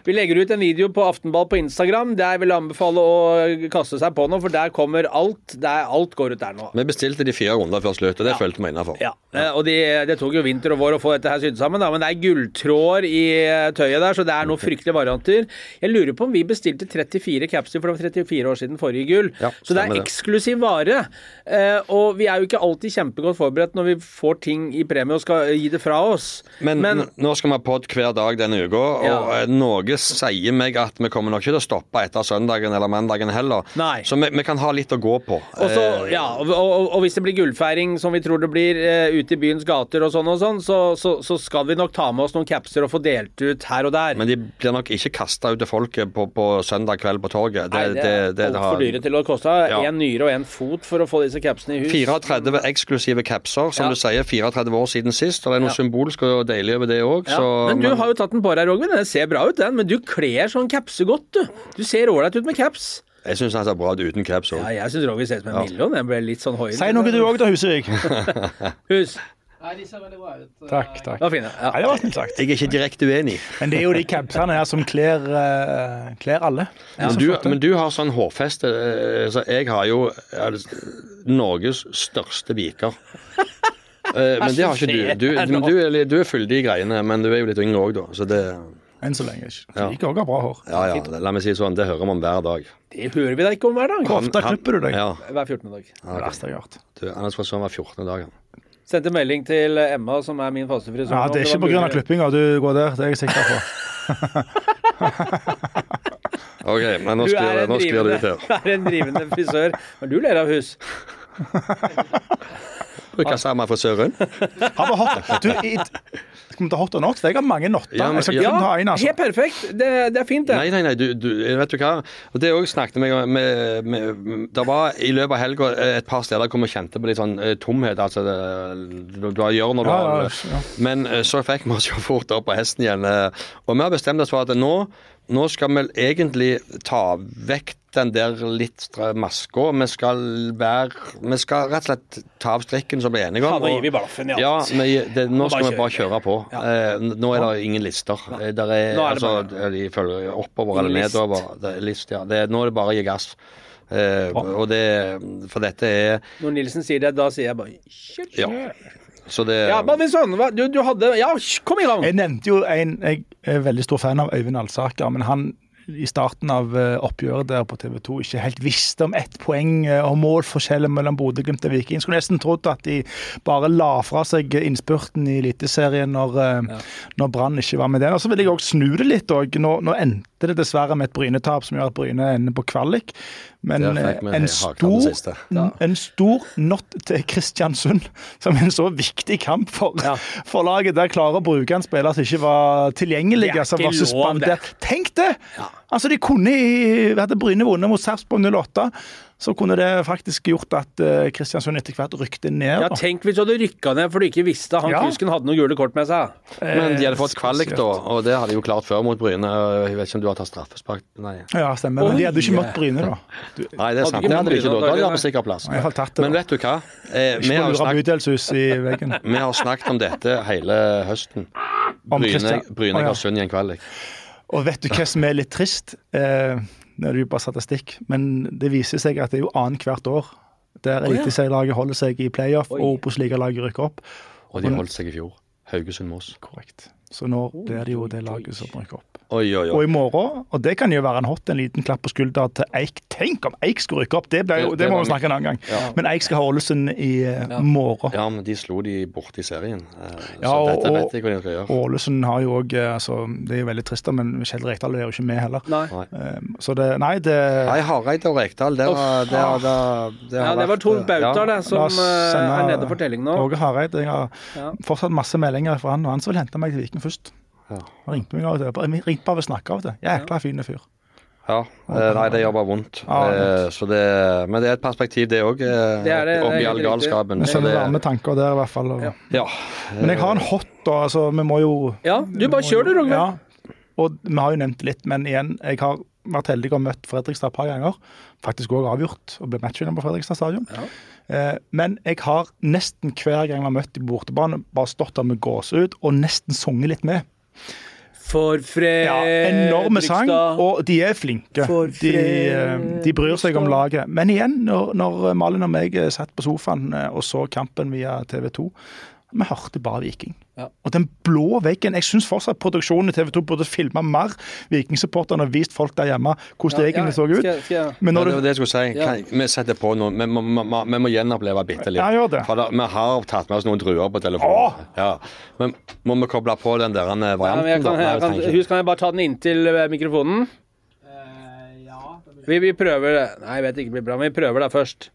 Vi legger ut en video på Aftenball på Instagram. Der vil jeg anbefale å kaste seg på nå, for der kommer alt. Alt går ut der nå. Vi bestilte de 4 runder før slutt, og det følte vi innenfor. Ja, og det tok jo vinter og vår å få dette her sydd sammen, da, men det er gulltråder i tøyet der, så det er noen fryktelige varianter. Jeg lurer på om vi bestilte 34 capser, for det var 34 år siden forrige gull. Ja, så det er eksklusiv vare. Og vi er jo ikke alltid kjempegodt forberedt når vi får ting i premie og skal gi det fra oss. Men nå skal vi ha podd hver dag denne uka, og noe sier meg at vi kommer nok ikke til å stoppe etter søndagen eller mandagen heller. Nei. Så vi kan ha litt å gå på. Og hvis det blir gullfeiring som vi tror det blir ute i byens gater og sånn, så skal vi nok ta med oss noen capser og få delt ut her og der. Men de blir nok ikke kastet ut til folket på søndag kveld på torget. Det er alt for dyre til å koste en nyre og en fot for å få disse capsene i hus. 34 eksklusive capser, som du sier, 34 år siden sist, og det er noe symbolsk og deilig over det også. Men du har jo tatt den på deg, Rogvin. Den ser bra ut, den, men du kler sånn capse godt, du. Du ser ålreit ut med caps. Jeg synes han ser bra ut uten caps også. Ja, jeg synes Rogvin ser ut som en million. Den ble litt sånn høy. Si noe du også da, Husevik. Hus. Nei, de ser veldig bra ut. Takk. Det var fine. Nei, det var snilt sagt. Jeg er ikke direkte uenig. Men det er jo de capsene her som kler alle. Men du har sånn hårfeste, så jeg har jo Norges største viker. Men det har ikke du. Du er fyldig i greiene, men du er jo litt yngre også da, så det... Enn så lenge ikke. Jeg også har bra hår. Ja, la meg si sånn, det hører vi om hver dag. Det hører vi deg ikke om hver dag. Hvor ofte klipper du deg? Ja. Hver 14. dag. Det er det verste jeg har gjort. Anders var sånn hver 14. dag. Sendte melding til Emma, som er min faste frisør. Ja, det er ikke på grunn av klippinga du går der, det er jeg sikker på. Ok, men nå sklir det ut her. Du er en drivende frisør, men du ler av hus. Bruker samme frisøren. Har vi hot? Skal vi ta hot og not? Jeg har mange notter. Jeg skal kun ta en, altså. Helt perfekt. Det er fint, det. Nei, du vet du hva? Og det også snakket jeg med det var i løpet av helga et par steder hvor vi kjente på litt sånn tomhet, altså du gjør når du har... Men så fikk vi oss jo fort opp på hesten igjen, og vi har bestemt oss for at nå skal vi egentlig ta vekk den der litt maska. Vi skal rett og slett ta av strikken som vi er enige om. Nå gir vi blaffen, ja. Nå skal vi bare kjøre på. Nå er det ingen lister. De følger oppover eller nedover. Nå er det bare å gi gass. For dette er... Når Nilsen sier det, da sier jeg bare kjør. Ja. Så det... Ja, men sånn, du hadde... Ja, kom i gang! Jeg nevnte jo jeg er veldig stor fan av Øyvind Alsaker, men han i starten av oppgjøret der på TV 2 ikke helt visste om 1 poeng og målforskjellen mellom Bodø-Glimt og Viking. Jeg skulle nesten trodd at de bare la fra seg innspurten i Eliteserien når Brann ikke var med den. Og så vil jeg også snu det litt. Nå endte det dessverre med et Bryne-tap som gjør at Bryne ender på kvalik. Men en stor not til Kristiansund, som en så viktig kamp for laget, der klarer å bruke en spiller som ikke var tilgjengelig. Det er ikke lov, det. Tenk det! Altså, de kunne hadde Bryne vunnet mot Sarpsborg 08, så kunne det faktisk gjort at Kristiansund etter hvert rykte ned. Ja, tenk hvis du hadde rykket ned, for du ikke visste han kusken hadde noen gule kort med seg. Men de hadde fått kvalik da, og det hadde de jo klart før mot Bryne. Jeg vet ikke om du har tatt straffespark. Nei. Ja, stemmer, men de hadde ikke møtt Bryne da. Nei, det er sant. Det hadde de ikke da. Da hadde de på sikker plass. Men vet du hva? Vi har snakket om dette hele høsten. Bryne ga Sund i en kvalik. Og vet du hva som er litt trist? Det er jo bare statistikk, men det viser seg at det er jo annet hvert år der eliteserielaget holder seg i playoff og Obos-ligalaget rykker opp. Og de holdt seg i fjor. Haugesund-Moss. Korrekt. Så nå er det jo det laget som rykker opp. Oi. Og i morgen, og det kan jo være en liten klapp på skuldra til Eik. Tenk om Eik skulle rykke opp, det må vi snakke en annen gang. Ja. Men Eik skal ha Ålesund i morgen. Ja, men de slo de bort i serien. Ja, så dette vet jeg hva de skal gjøre. Ålesund har jo også, det er jo veldig trist, men Kjell Rekdal er jo ikke med heller. Nei. Så det... Nei, Hareide og Rekdal, det var to bauter som er nede for telling nå. Åge Hareide, jeg har fortsatt masse meldinger fra han, og han som vil hente meg til Viking først. Han ringte meg av det. Jeg ringte bare ved å snakke av det. Jækla fine fyr. Ja, nei, det gjør bare vondt. Men det er et perspektiv, det også, oppi all galskapen. Vi sender varme tanker der i hvert fall. Men jeg har en hot, altså, vi må jo... Ja, du bare kjør det, Rogve. Ja, og vi har jo nevnt litt, men igjen, jeg har vært heldig og møtt Fredrikstad et par ganger. Faktisk også avgjort, og ble matchvinner på Fredrikstad stadion. Men jeg har nesten hver gang jeg har møtt i bortebane, bare stått der med gås ut, og nesten sunget litt med. For enorme sang, og de flinke. De bryr seg om laget. Men igjen, når Malin og meg satt på sofaen og så kampen via TV2, vi hørte bare Viking. Ja. Og den blå veggen, jeg synes fortsatt produksjonen i TV2 burde filme mer Viking-supporterne og vist folk der hjemme hvordan det egentlig så ut. Men det var det jeg skulle si. Vi setter på noe. Vi må gjenoppleve bitte litt. Ja, gjør det. Vi har tatt med oss noen druer på telefonen. Ja. Men må vi koble på den der varianten? Kan jeg bare ta den inntil mikrofonen? Ja. Vi prøver det. Nei, jeg vet ikke, det blir bra, men vi prøver det først.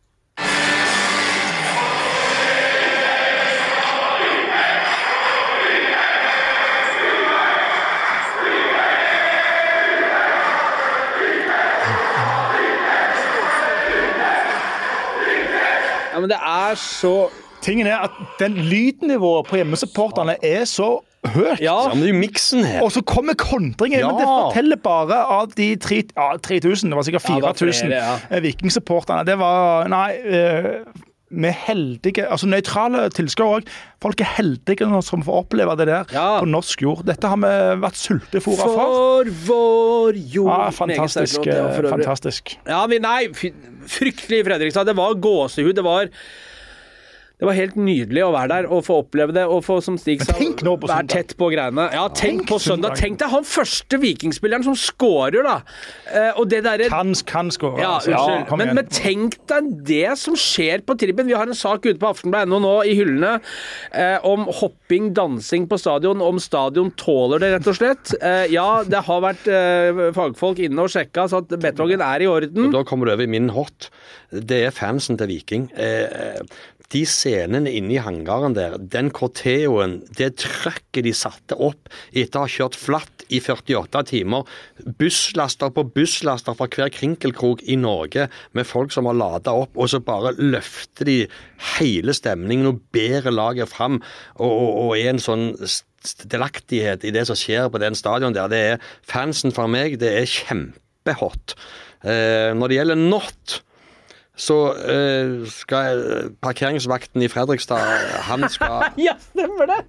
Ja, men det så... Tingen at den lydnivået på hjemmesupporterne så høyt. Ja, men det jo miksen her. Og så kommer kontringen, men det forteller bare av de 3000, det var sikkert 4000 Viking-supporterne. Det var, med heldige, altså nøytrale tilskuere også. Folk heldige som får oppleve det der på norsk jord. Dette har vi vært sultefora for. Vår jord. Ja, fantastisk. Ja, men fryktelig Fredrikstad. Det var gåsehud, det var helt nydelig å være der og få oppleve det, og få, som Stig sa, være tett på greiene. Ja, tenk på søndag. Tenk deg han første vikingspilleren som skårer, da. Og det der... Kan skåre. Ja, unnskyld. Men tenk deg det som skjer på triben. Vi har en sak ute på Aftenbladet nå i hyllene om hopping, dansing på stadion, om stadion tåler det, rett og slett. Ja, det har vært fagfolk inne og sjekket, så at betongen i orden. Og da kommer du over i min hot. Det fansen til Viking. De scenene inne i hangaren der, den korteoen, det trøkket de satte opp etter å ha kjørt flatt i 48 timer, busslaster på busslaster fra hver krinkelkrok i Norge, med folk som har ladet opp, og så bare løfter de hele stemningen og bærer laget frem, og en sånn delaktighet i det som skjer på den stadion der. Det fansen for meg, det kjempehot. Når det gjelder not, så skal parkeringsvakten i Fredrikstad, han skal... Ja, stemmer det!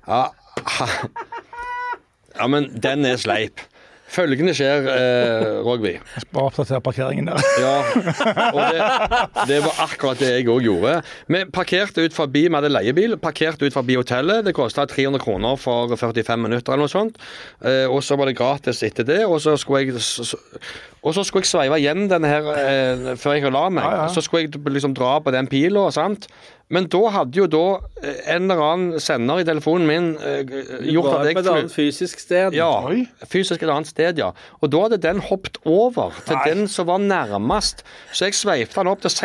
Ja, men den sleip. Følgende skjer, Rogvi. Jeg skal bare oppdatere parkeringen der. Ja, og det var akkurat det jeg også gjorde. Vi parkerte ut forbi, vi hadde leiebil, parkerte ut forbi hotellet. Det kostet 300 kroner for 45 minutter eller noe sånt. Og så var det gratis etter det, og så skulle jeg sveive igjen denne her før jeg la meg. Så skulle jeg liksom dra på den pilen, sant? Men da hadde jo en eller annen sender i telefonen min gjort at jeg... På et annet fysisk sted. Ja, fysisk et annet sted, ja. Og da hadde den hoppet over til den som var nærmest. Så jeg sveifte den opp til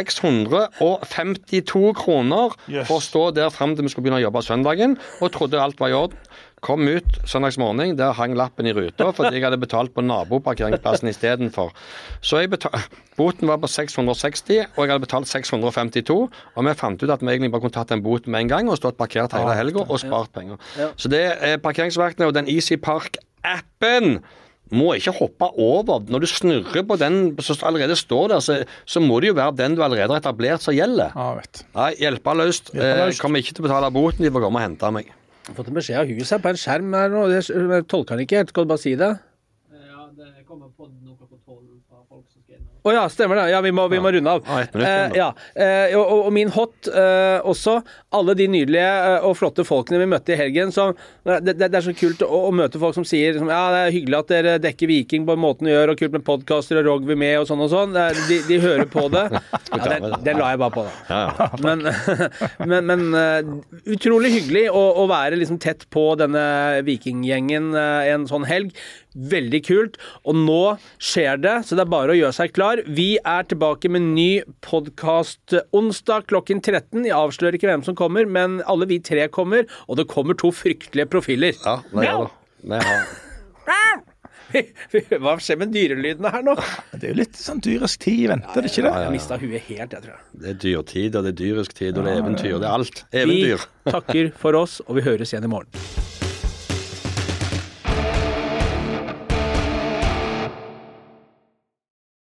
652 kroner for å stå der frem til vi skulle begynne å jobbe søndagen, og trodde alt var i orden. Kom ut søndagsmorgen, der hang lappen i ruta, fordi jeg hadde betalt på naboparkeringsplassen i stedet for. Så boten var på 660, og jeg hadde betalt 652, og vi fant ut at vi egentlig bare kunne tatt en bot med en gang, og stått parkert hele helgen og spart penger. Så det parkeringsverktøyet og den Easy Park-appen må ikke hoppe over. Når du snurrer på den som allerede står der, så må det jo være den du allerede har etablert som gjelder. Nei, hjelpeløst. Kommer ikke til å betale boten, de får komme og hente meg. Jeg har fått en beskjed av huset på en skjerm her nå, jeg tolker den ikke helt, skal du bare si det? Ja, det kommer på noe på 12 fra folk som skal inn. Ja, stemmer det. Ja, vi må runde av. Og min hot også, alle de nydelige og flotte folkene vi møtte i helgen, det så kult å møte folk som sier, ja, det hyggelig at dere dekker Viking på måten du gjør, og kult med podcaster og Rogvi med og sånn. De hører på det. Ja, den la jeg bare på da. Men utrolig hyggelig å være liksom tett på denne Viking-gjengen en sånn helg. Veldig kult, og nå skjer det, så det bare å gjøre seg klar. Vi tilbake med ny podcast onsdag klokken 13. Jeg avslører ikke hvem som kommer, men alle vi tre kommer, og det kommer 2 fryktelige profiler. Ja, det gjør det. Hva skjer med dyrelydene her nå? Det jo litt sånn dyrisk tid, venter det ikke det? Jeg mistet huet helt, jeg tror. Det dyrtid, og det dyrisk tid, og det eventyr, det alt. Eventyr. Vi takker for oss, og vi høres igjen i morgen.